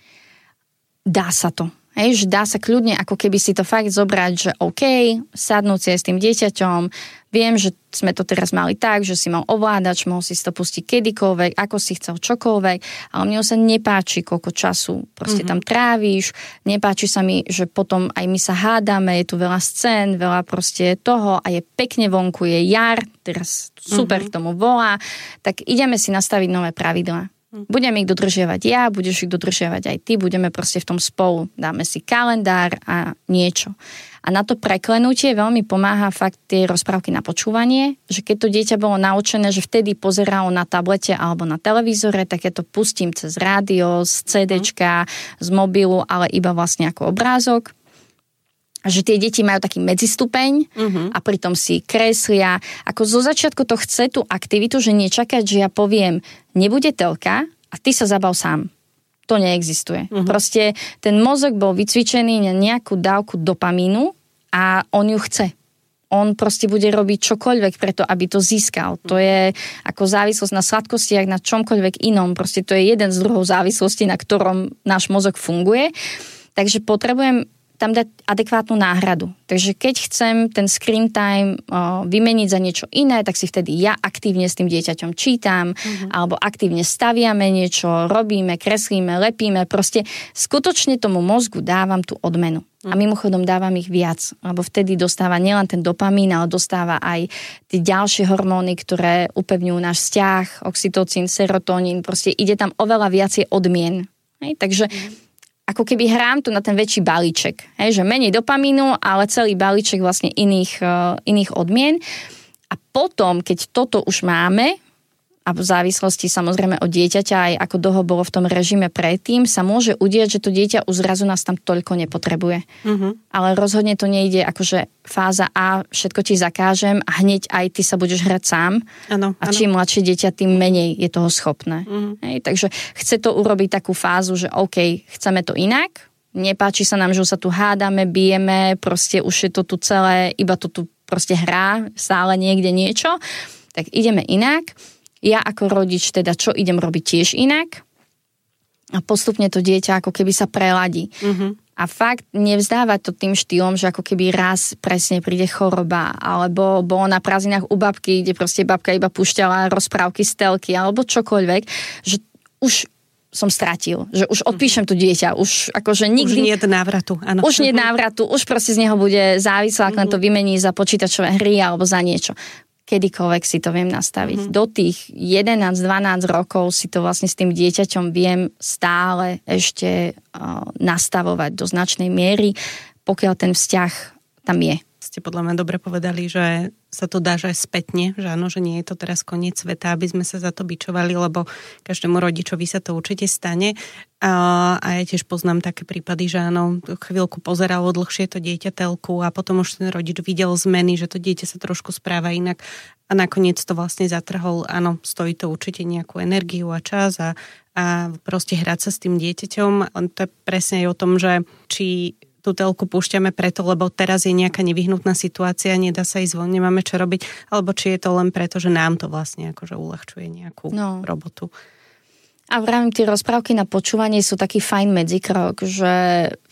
Dá sa to. Hej, že dá sa kľudne ako keby si to fakt zobrať, že OK, sadnúť si aj s tým dieťaťom, viem, že sme to teraz mali tak, že si mal ovládač, mohol si to pustiť kedykoľvek, ako si chcel čokoľvek, ale mne sa nepáči, koľko času proste mm-hmm. tam trávíš, nepáči sa mi, že potom aj my sa hádame, je tu veľa scén, veľa proste toho a je pekne vonku, je jar, teraz super mm-hmm. k tomu volá, tak ideme si nastaviť nové pravidlá. Budem ich dodržiavať ja, budeš ich dodržiavať aj ty, budeme proste v tom spolu. Dáme si kalendár a niečo. A na to preklenutie veľmi pomáha fakt tie rozprávky na počúvanie, že keď to dieťa bolo naučené, že vtedy pozeralo na tablete alebo na televízore, tak ja to pustím cez rádio, z cédečka, z mobilu, ale iba vlastne ako obrázok. Že tie deti majú taký medzistupeň uh-huh. a pritom si kreslia. Ako zo začiatku to chce tú aktivitu, že nečakať, že ja poviem, nebude telka a ty sa zabav sám. To neexistuje. Uh-huh. Proste ten mozog bol vycvičený na nejakú dávku dopamínu a on ju chce. On proste bude robiť čokoľvek preto, aby to získal. To je ako závislosť na sladkostiach, na čomkoľvek inom. Proste to je jeden z druhov závislosti, na ktorom náš mozog funguje. Takže potrebujem tam dať adekvátnu náhradu. Takže keď chcem ten screen time o, vymeniť za niečo iné, tak si vtedy ja aktívne s tým dieťaťom čítam, mm-hmm. alebo aktívne staviame niečo, robíme, kreslíme, lepíme, proste skutočne tomu mozgu dávam tú odmenu. Mm-hmm. A mimochodom dávam ich viac, lebo vtedy dostáva nielen ten dopamín, ale dostáva aj tie ďalšie hormóny, ktoré upevňujú náš vzťah, oxytocín, serotonín, proste ide tam oveľa viacej odmien. Hej? Takže mm-hmm. ako keby hrám tu na ten väčší balíček. Hej, že menej dopamínu, ale celý balíček vlastne iných, uh, iných odmien. A potom, keď toto už máme, a v závislosti samozrejme od dieťaťa, aj ako dlho bolo v tom režime predtým, sa môže udieť, že to dieťa už zrazu nás tam toľko nepotrebuje. Uh-huh. Ale rozhodne to nejde akože fáza A, všetko ti zakážem a hneď aj ty sa budeš hrať sám. Ano, a čím ano. Mladšie dieťa, tým menej je toho schopné. Uh-huh. Hej, takže chce to urobiť takú fázu, že OK, chceme to inak, nepáči sa nám, že sa tu hádame, bijeme, proste už je to tu celé, iba to tu proste hrá, stále niekde niečo, tak ideme inak. Ja ako rodič teda čo idem robiť tiež inak a postupne to dieťa ako keby sa preladí. Uh-huh. A fakt nevzdávať to tým štýlom, že ako keby raz presne príde choroba, alebo bolo na prázdninách u babky, kde proste babka iba púšťala rozprávky z telky, alebo čokoľvek, že už som stratil, že už odpíšem tu dieťa, už akože nikdy... Už nie je návratu, áno. Už nie je návratu, už proste z neho bude závislá, ak len to vymení za počítačové hry alebo za niečo. Kedykoľvek si to viem nastaviť. Mm-hmm. Do tých jedenásť dvanásť rokov si to vlastne s tým dieťaťom viem stále ešte uh, nastavovať do značnej miery, pokiaľ ten vzťah tam je. Ste podľa mňa dobre povedali, že sa to dá, že aj spätne, že áno, že nie je to teraz koniec sveta, aby sme sa za to bičovali, lebo každému rodičovi sa to určite stane. A, a ja tiež poznám také prípady, že áno, chvíľku pozeralo dlhšie to dieťa telku a potom už ten rodič videl zmeny, že to dieťa sa trošku správa inak a nakoniec to vlastne zatrhol. Áno, stojí to určite nejakú energiu a čas a, a proste hrať sa s tým dieťaťom. To je presne aj o tom, že či tú telku púšťame preto, lebo teraz je nejaká nevyhnutná situácia, nedá sa ísť von, nemáme čo robiť, alebo či je to len preto, že nám to vlastne akože uľahčuje nejakú no. robotu. A vravím, tie rozprávky na počúvanie sú taký fajn medzikrok, že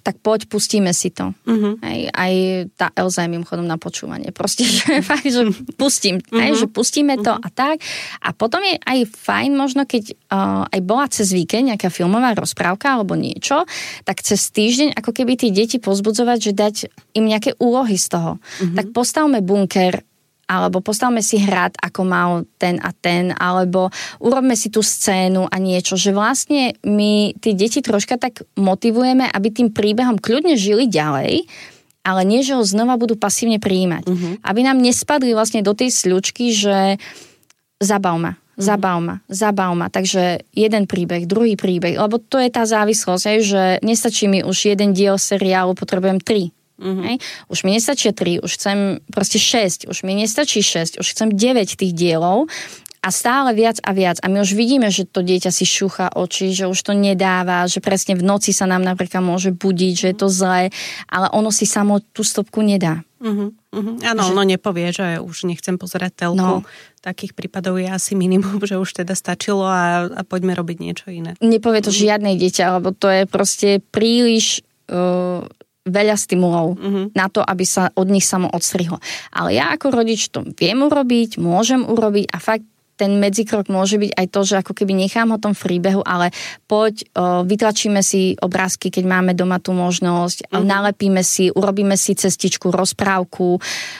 tak poď, pustíme si to. Uh-huh. Hej, aj tá Elza je mimochodom na počúvanie. Proste, že fakt, že pustím, uh-huh. hej, že pustíme to uh-huh. a tak. A potom je aj fajn možno, keď uh, aj bola cez víkend nejaká filmová rozprávka alebo niečo, tak cez týždeň ako keby tí deti pozbudzovať, že dať im nejaké úlohy z toho. Uh-huh. Tak postavme bunker, alebo postavme si hrad, ako mal ten a ten, alebo urobme si tú scénu a niečo, že vlastne my tí deti troška tak motivujeme, aby tým príbehom kľudne žili ďalej, ale nie, že ho znova budú pasívne prijímať. Uh-huh. Aby nám nespadli vlastne do tej sľučky, že zabav ma, uh-huh. zabav ma, zabav ma. Takže jeden príbeh, druhý príbeh, lebo to je tá závislosť, že nestačí mi už jeden diel seriálu, potrebujem tri. Mm-hmm. Hej. Už mi nestačia tri, už chcem proste šesť, už mi nestačí šesť, už chcem deväť tých dielov a stále viac a viac. A my už vidíme, že to dieťa si šúcha oči, že už to nedáva, že presne v noci sa nám napríklad môže budiť, že je to zlé, ale ono si samo tú stopku nedá. Mm-hmm. Áno, že... ono nepovie, že už nechcem pozerať telku. No. Takých prípadov je asi minimum, že už teda stačilo a, a poďme robiť niečo iné. Nepovie to mm-hmm. žiadne dieťa, lebo to je proste príliš... Uh, veľa stimulov uh-huh. na to, aby sa od nich samo odstrihlo. Ale ja ako rodič to viem urobiť, môžem urobiť a fakt ten medzikrok môže byť aj to, že ako keby nechám ho tom príbehu, ale poď, o, vytlačíme si obrázky, keď máme doma tú možnosť, uh-huh. nalepíme si, urobíme si cestičku, rozprávku, o,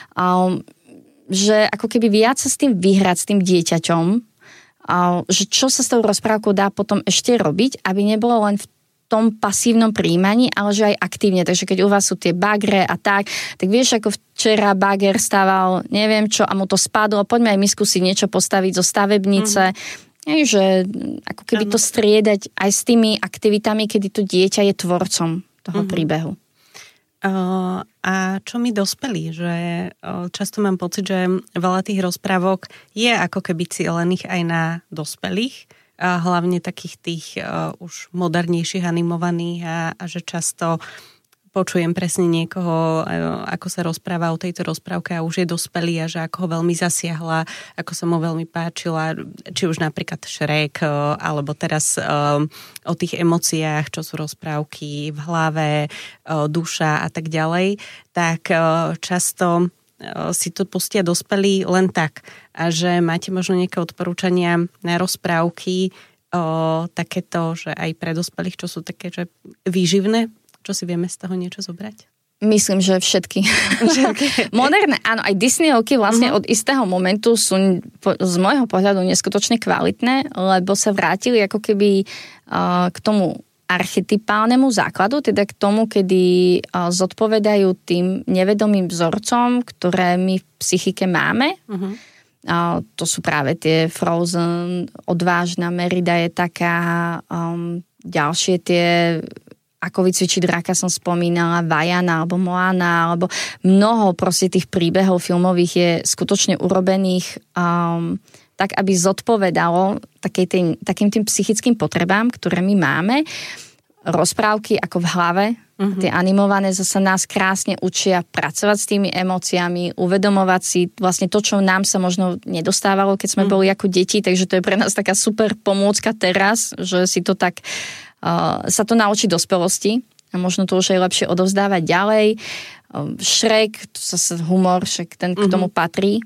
že ako keby viac sa s tým vyhrať, s tým dieťaťom, o, že čo sa s tou rozprávkou dá potom ešte robiť, aby nebolo len v tom pasívnom príjmaní, ale že aj aktívne. Takže keď u vás sú tie bagre a tak, tak vieš, ako včera bager stával, neviem čo, a mu to spadlo, poďme aj my skúsiť niečo postaviť zo stavebnice. Mm-hmm. Je, že ako keby to striedať aj s tými aktivitami, kedy to dieťa je tvorcom toho mm-hmm. príbehu. Uh, a čo my dospelí, že uh, často mám pocit, že veľa tých rozprávok je ako keby cielených aj na dospelých, a hlavne takých tých uh, už modernejších animovaných a, a že často počujem presne niekoho, uh, ako sa rozpráva o tejto rozprávke a už je dospelý a že ako ho veľmi zasiahla, ako sa mu veľmi páčila, či už napríklad Shrek, uh, alebo teraz uh, o tých emóciách, čo sú rozprávky v hlave, uh, duša a tak ďalej, tak uh, často si to pustia dospelí len tak. A že máte možno nejaké odporúčania na rozprávky o takéto, že aj pre dospelých, čo sú také, že výživné? Čo si vieme z toho niečo zobrať? Myslím, že všetky. všetky. Moderné, áno, aj Disneyovky vlastne uh-huh. od istého momentu sú z môjho pohľadu neskutočne kvalitné, lebo sa vrátili ako keby uh, k tomu archetypálnemu základu, teda k tomu, kedy zodpovedajú tým nevedomým vzorcom, ktoré my v psychike máme. Uh-huh. A to sú práve tie Frozen, Odvážna, Merida je taká, um, ďalšie tie Ako vycvičiť draka som spomínala, Vajana alebo Moana, alebo mnoho proste tých príbehov filmových je skutočne urobených um, tak, aby zodpovedalo takej tým, takým tým psychickým potrebám, ktoré my máme. Rozprávky ako v hlave, uh-huh. tie animované zase nás krásne učia pracovať s tými emóciami, uvedomovať si vlastne to, čo nám sa možno nedostávalo, keď sme uh-huh. boli ako deti, takže to je pre nás taká super pomôcka teraz, že si to tak uh, sa to naučí dospelosti a možno to už aj lepšie odovzdávať ďalej. Uh, Shrek, to zase humor, však ten k tomu uh-huh. patrí.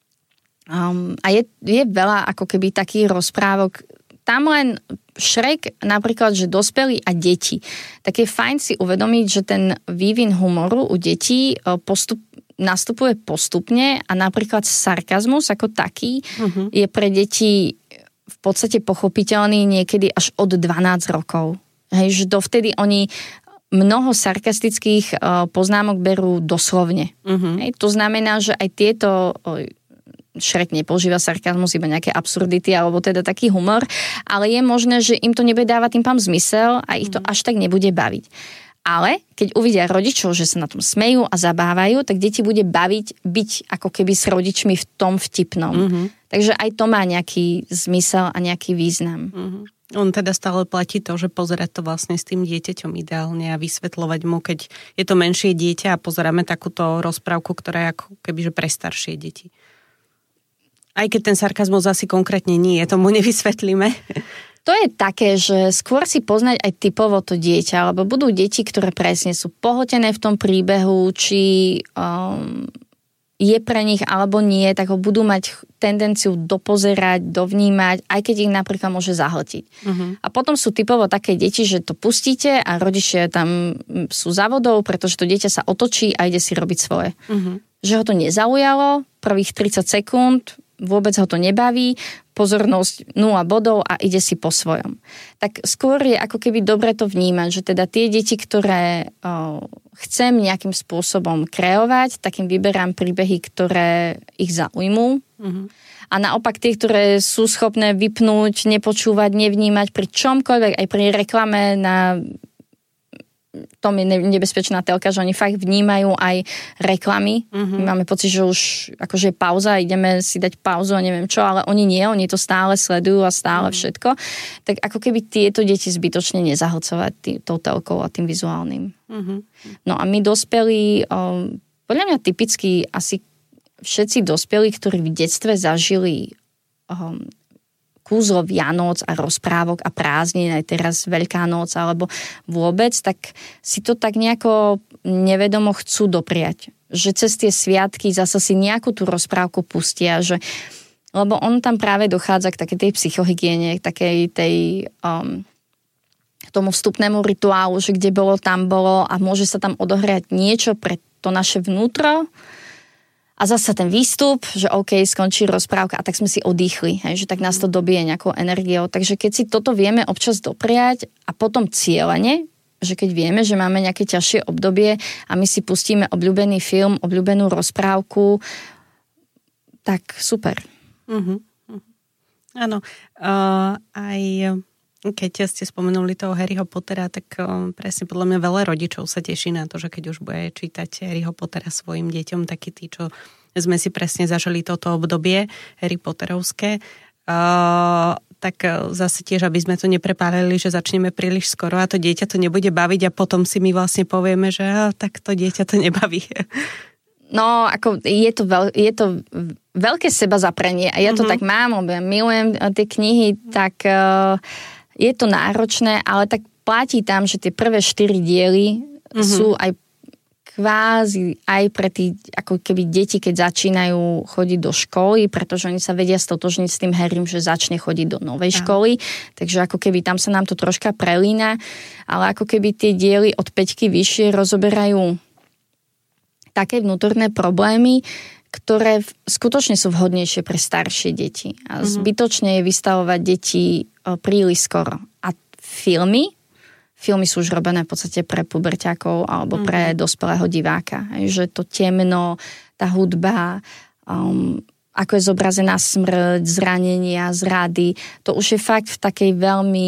Um, a je, je veľa ako keby takých rozprávok. Tam len Shrek, napríklad, že dospelí a deti. Tak je fajn si uvedomiť, že ten vývin humoru u detí postup, nastupuje postupne a napríklad sarkazmus ako taký uh-huh. je pre deti v podstate pochopiteľný niekedy až od dvanásť rokov. Hej, že dovtedy oni mnoho sarkastických poznámok berú doslovne. Uh-huh. Hej, to znamená, že aj tieto... Shrek nepoužíva sarkazmus, iba nejaké absurdity, alebo teda taký humor, ale je možné, že im to nebude dávať tým pám zmysel a ich to mm. až tak nebude baviť. Ale keď uvidia rodičov, že sa na tom smejú a zabávajú, tak deti bude baviť byť ako keby s rodičmi v tom vtipnom. Mm-hmm. Takže aj to má nejaký zmysel a nejaký význam. Mm-hmm. On teda stále platí to, že pozerať to vlastne s tým dieťaťom ideálne a vysvetľovať mu, keď je to menšie dieťa a pozeráme takúto rozprávku, ktorá je ako kebyže pre staršie deti. Aj keď ten sarkazmus asi konkrétne nie, tomu nevysvetlíme. To je také, že skôr si poznať aj typovo to dieťa, lebo budú deti, ktoré presne sú pohltené v tom príbehu, či um, je pre nich alebo nie, tak ho budú mať tendenciu dopozerať, dovnímať, aj keď ich napríklad môže zahltiť. Uh-huh. A potom sú typovo také deti, že to pustíte a rodičia tam sú za vodou, pretože to dieťa sa otočí a ide si robiť svoje. Uh-huh. Že ho to nezaujalo, prvých tridsať sekúnd, vôbec ho to nebaví, pozornosť nula bodov a ide si po svojom. Tak skôr je ako keby dobre to vnímať, že teda tie deti, ktoré o, chcem nejakým spôsobom kreovať, tak im vyberám príbehy, ktoré ich zaujmú. Mm-hmm. A naopak tie, ktoré sú schopné vypnúť, nepočúvať, nevnímať pri čomkoľvek, aj pri reklame na tom je nebezpečná telka, že oni fakt vnímajú aj reklamy. Mm-hmm. My máme pocit, že už akože je pauza, ideme si dať pauzu a neviem čo, ale oni nie, oni to stále sledujú a stále mm-hmm. všetko. Tak ako keby tieto deti zbytočne nezahlcovať tý, tou telkou a tým vizuálnym. Mm-hmm. No a my dospelí, um, podľa mňa typicky asi všetci dospelí, ktorí v detstve zažili um, kúzlo Vianoc a rozprávok a prázdnin, aj teraz Veľká noc alebo vôbec, tak si to tak nejako nevedomo chcú dopriať. Že cez tie sviatky zasa si nejakú tú rozprávku pustia, že, lebo on tam práve dochádza k takej tej psychohygiene, k takej tej um, tomu vstupnému rituálu, že kde bolo, tam bolo a môže sa tam odohrať niečo pre to naše vnútro. A zase ten výstup, že OK, skončí rozprávka a tak sme si odýchli, hej, že tak nás to dobije nejakou energiou. Takže keď si toto vieme občas dopriať a potom cieľene, že keď vieme, že máme nejaké ťažšie obdobie a my si pustíme obľúbený film, obľúbenú rozprávku, tak super. Uh-huh. Áno. Uh, aj keď ste spomenuli toho Harryho Pottera, tak um, presne podľa mňa veľa rodičov sa teší na to, že keď už bude čítať Harryho Pottera svojim deťom, takí tí, čo sme si presne zažili toto obdobie Harry Potterovské, uh, tak zase tiež, aby sme to neprepálili, že začneme príliš skoro a to dieťa to nebude baviť a potom si my vlastne povieme, že uh, tak to dieťa to nebaví. No, ako je to, veľ, je to veľké seba zaprenie a ja to mm-hmm. tak mám, lebo ja milujem tie knihy, tak uh, je to náročné, ale tak platí tam, že tie prvé štyri diely mm-hmm. sú aj kvázi aj pre tí, ako keby deti, keď začínajú chodiť do školy, pretože oni sa vedia stotožniť s tým Harrym, že začne chodiť do novej školy, takže ako keby tam sa nám to troška prelína, ale ako keby tie diely od päťky vyššie rozoberajú také vnútorné problémy, ktoré skutočne sú vhodnejšie pre staršie deti. A mm-hmm. zbytočne je vystavovať deti príliš skoro. A filmy, filmy sú už robené v podstate pre puberťákov alebo mm-hmm. pre dospelého diváka. Že to temno, tá hudba, um, ako je zobrazená smrť, zranenia, zrady, to už je fakt v takej veľmi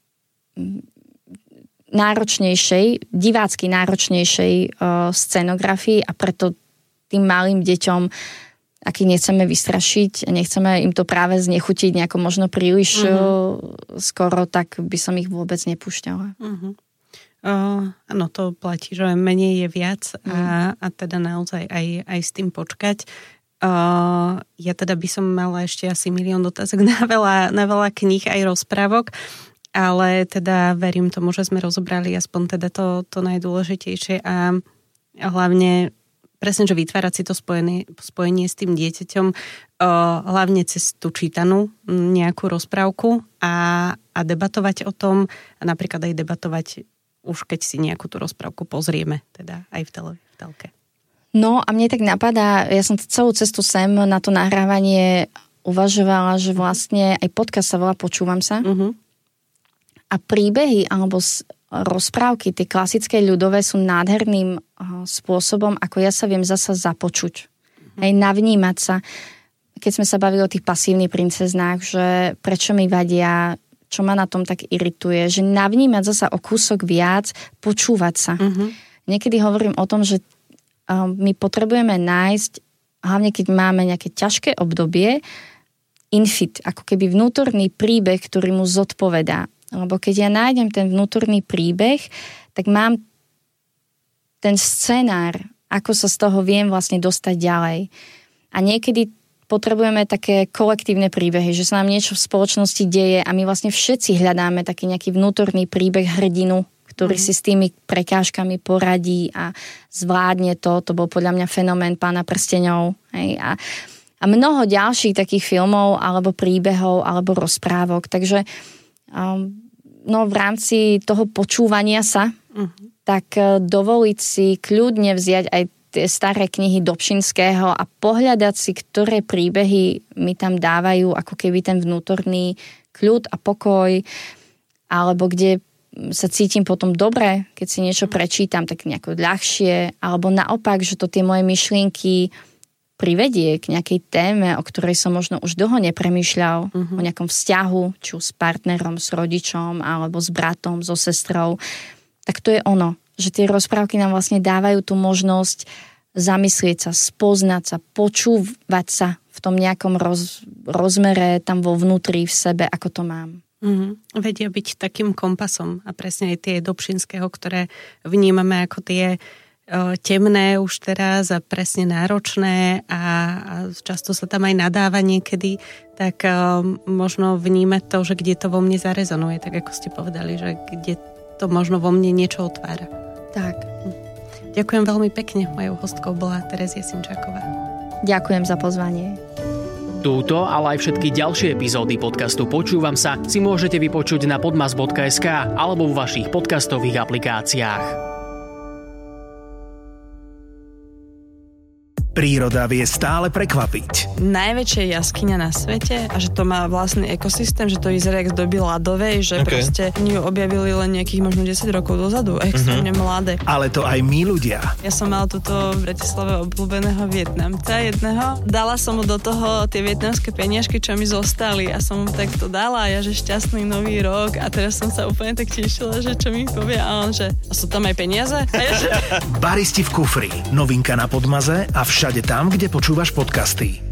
náročnejšej, divácky náročnejšej uh, scenografii a preto tým malým deťom, aký nechceme vystrašiť, nechceme im to práve znechutiť nejako možno príliš uh-huh. skoro, tak by som ich vôbec nepúšťala. Uh-huh. Uh, áno, to platí, že menej je viac uh-huh. a, a teda naozaj aj, aj s tým počkať. Uh, ja teda by som mala ešte asi milión dotázok na veľa, na veľa kníh aj rozprávok, ale teda verím tomu, že sme rozobrali aspoň teda to, to najdôležitejšie a, a hlavne presne, že vytvárať si to spojenie, spojenie s tým dieťaťom uh, hlavne cez tú čítanú nejakú rozprávku a, a debatovať o tom a napríklad aj debatovať už keď si nejakú tú rozprávku pozrieme, teda aj v, tele, v telke. No a mne tak napadá, ja som celú cestu sem na to nahrávanie uvažovala, že vlastne aj podcast sa volá Počúvam sa uh-huh. a príbehy alebo rozprávky, tie klasické ľudové sú nádherným spôsobom, ako ja sa viem zasa započuť. Mm-hmm. Aj navnímať sa. Keď sme sa bavili o tých pasívnych princeznách, že prečo mi vadia, čo ma na tom tak irituje, že navnímať zasa o kúsok viac, počúvať sa. Mm-hmm. Niekedy hovorím o tom, že my potrebujeme nájsť, hlavne keď máme nejaké ťažké obdobie, infit, ako keby vnútorný príbeh, ktorý mu zodpovedá. Lebo keď ja nájdem ten vnútorný príbeh, tak mám ten scenár, ako sa z toho viem vlastne dostať ďalej. A niekedy potrebujeme také kolektívne príbehy, že sa nám niečo v spoločnosti deje a my vlastne všetci hľadáme taký nejaký vnútorný príbeh hrdinu, ktorý mm. si s tými prekážkami poradí a zvládne to. To bol podľa mňa fenomén Pána prsteňov. Hej, a, a mnoho ďalších takých filmov, alebo príbehov, alebo rozprávok. Takže um, no, v rámci toho počúvania sa, mm. tak dovoliť si kľudne vziať aj tie staré knihy Dobšinského a pohľadať si, ktoré príbehy mi tam dávajú ako keby ten vnútorný kľud a pokoj, alebo kde sa cítim potom dobre, keď si niečo prečítam, tak nejako ľahšie, alebo naopak, že to tie moje myšlienky privedie k nejakej téme, o ktorej som možno už dlho nepremýšľal, uh-huh. o nejakom vzťahu, či s partnerom, s rodičom, alebo s bratom, so sestrou, tak to je ono. Že tie rozprávky nám vlastne dávajú tú možnosť zamyslieť sa, spoznať sa, počúvať sa v tom nejakom roz, rozmere tam vo vnútri v sebe, ako to mám. Mm-hmm. Vedia byť takým kompasom a presne aj tie Dobšinského, ktoré vnímame ako tie o, temné už teraz a presne náročné a, a často sa tam aj nadáva niekedy, tak o, možno vnímať to, že kde to vo mne zarezonuje, tak ako ste povedali, že kde to možno vo mne niečo otvára. Tak. Ďakujem veľmi pekne. Mojou hostkou bola Terezia Sinčáková. Ďakujem za pozvanie. Túto, ale aj všetky ďalšie epizódy podcastu Počúvam sa si môžete vypočuť na podmas bodka es ká alebo vo vašich podcastových aplikáciách. Príroda vie stále prekvapiť. Najväčšia jaskyňa na svete a že to má vlastný ekosystém, že to vyzerá jak z doby ľadovej, že okay. proste oni ju objavili len nejakých možno desať rokov dozadu, extrémne uh-huh. mladé. Ale to aj my ľudia. Ja som mal túto v Bratislave obľúbeného Vietnamca jedného. Dala som mu do toho tie vietnamské peniažky, čo mi zostali a som mu tak to dala a ja, že šťastný nový rok a teraz som sa úplne tak tešila, že čo mi povie a on, že a sú tam aj peniaze? A ja, že... Baristi v kufri. Novinka na Podmaze a všade tam, kde počúvaš podcasty.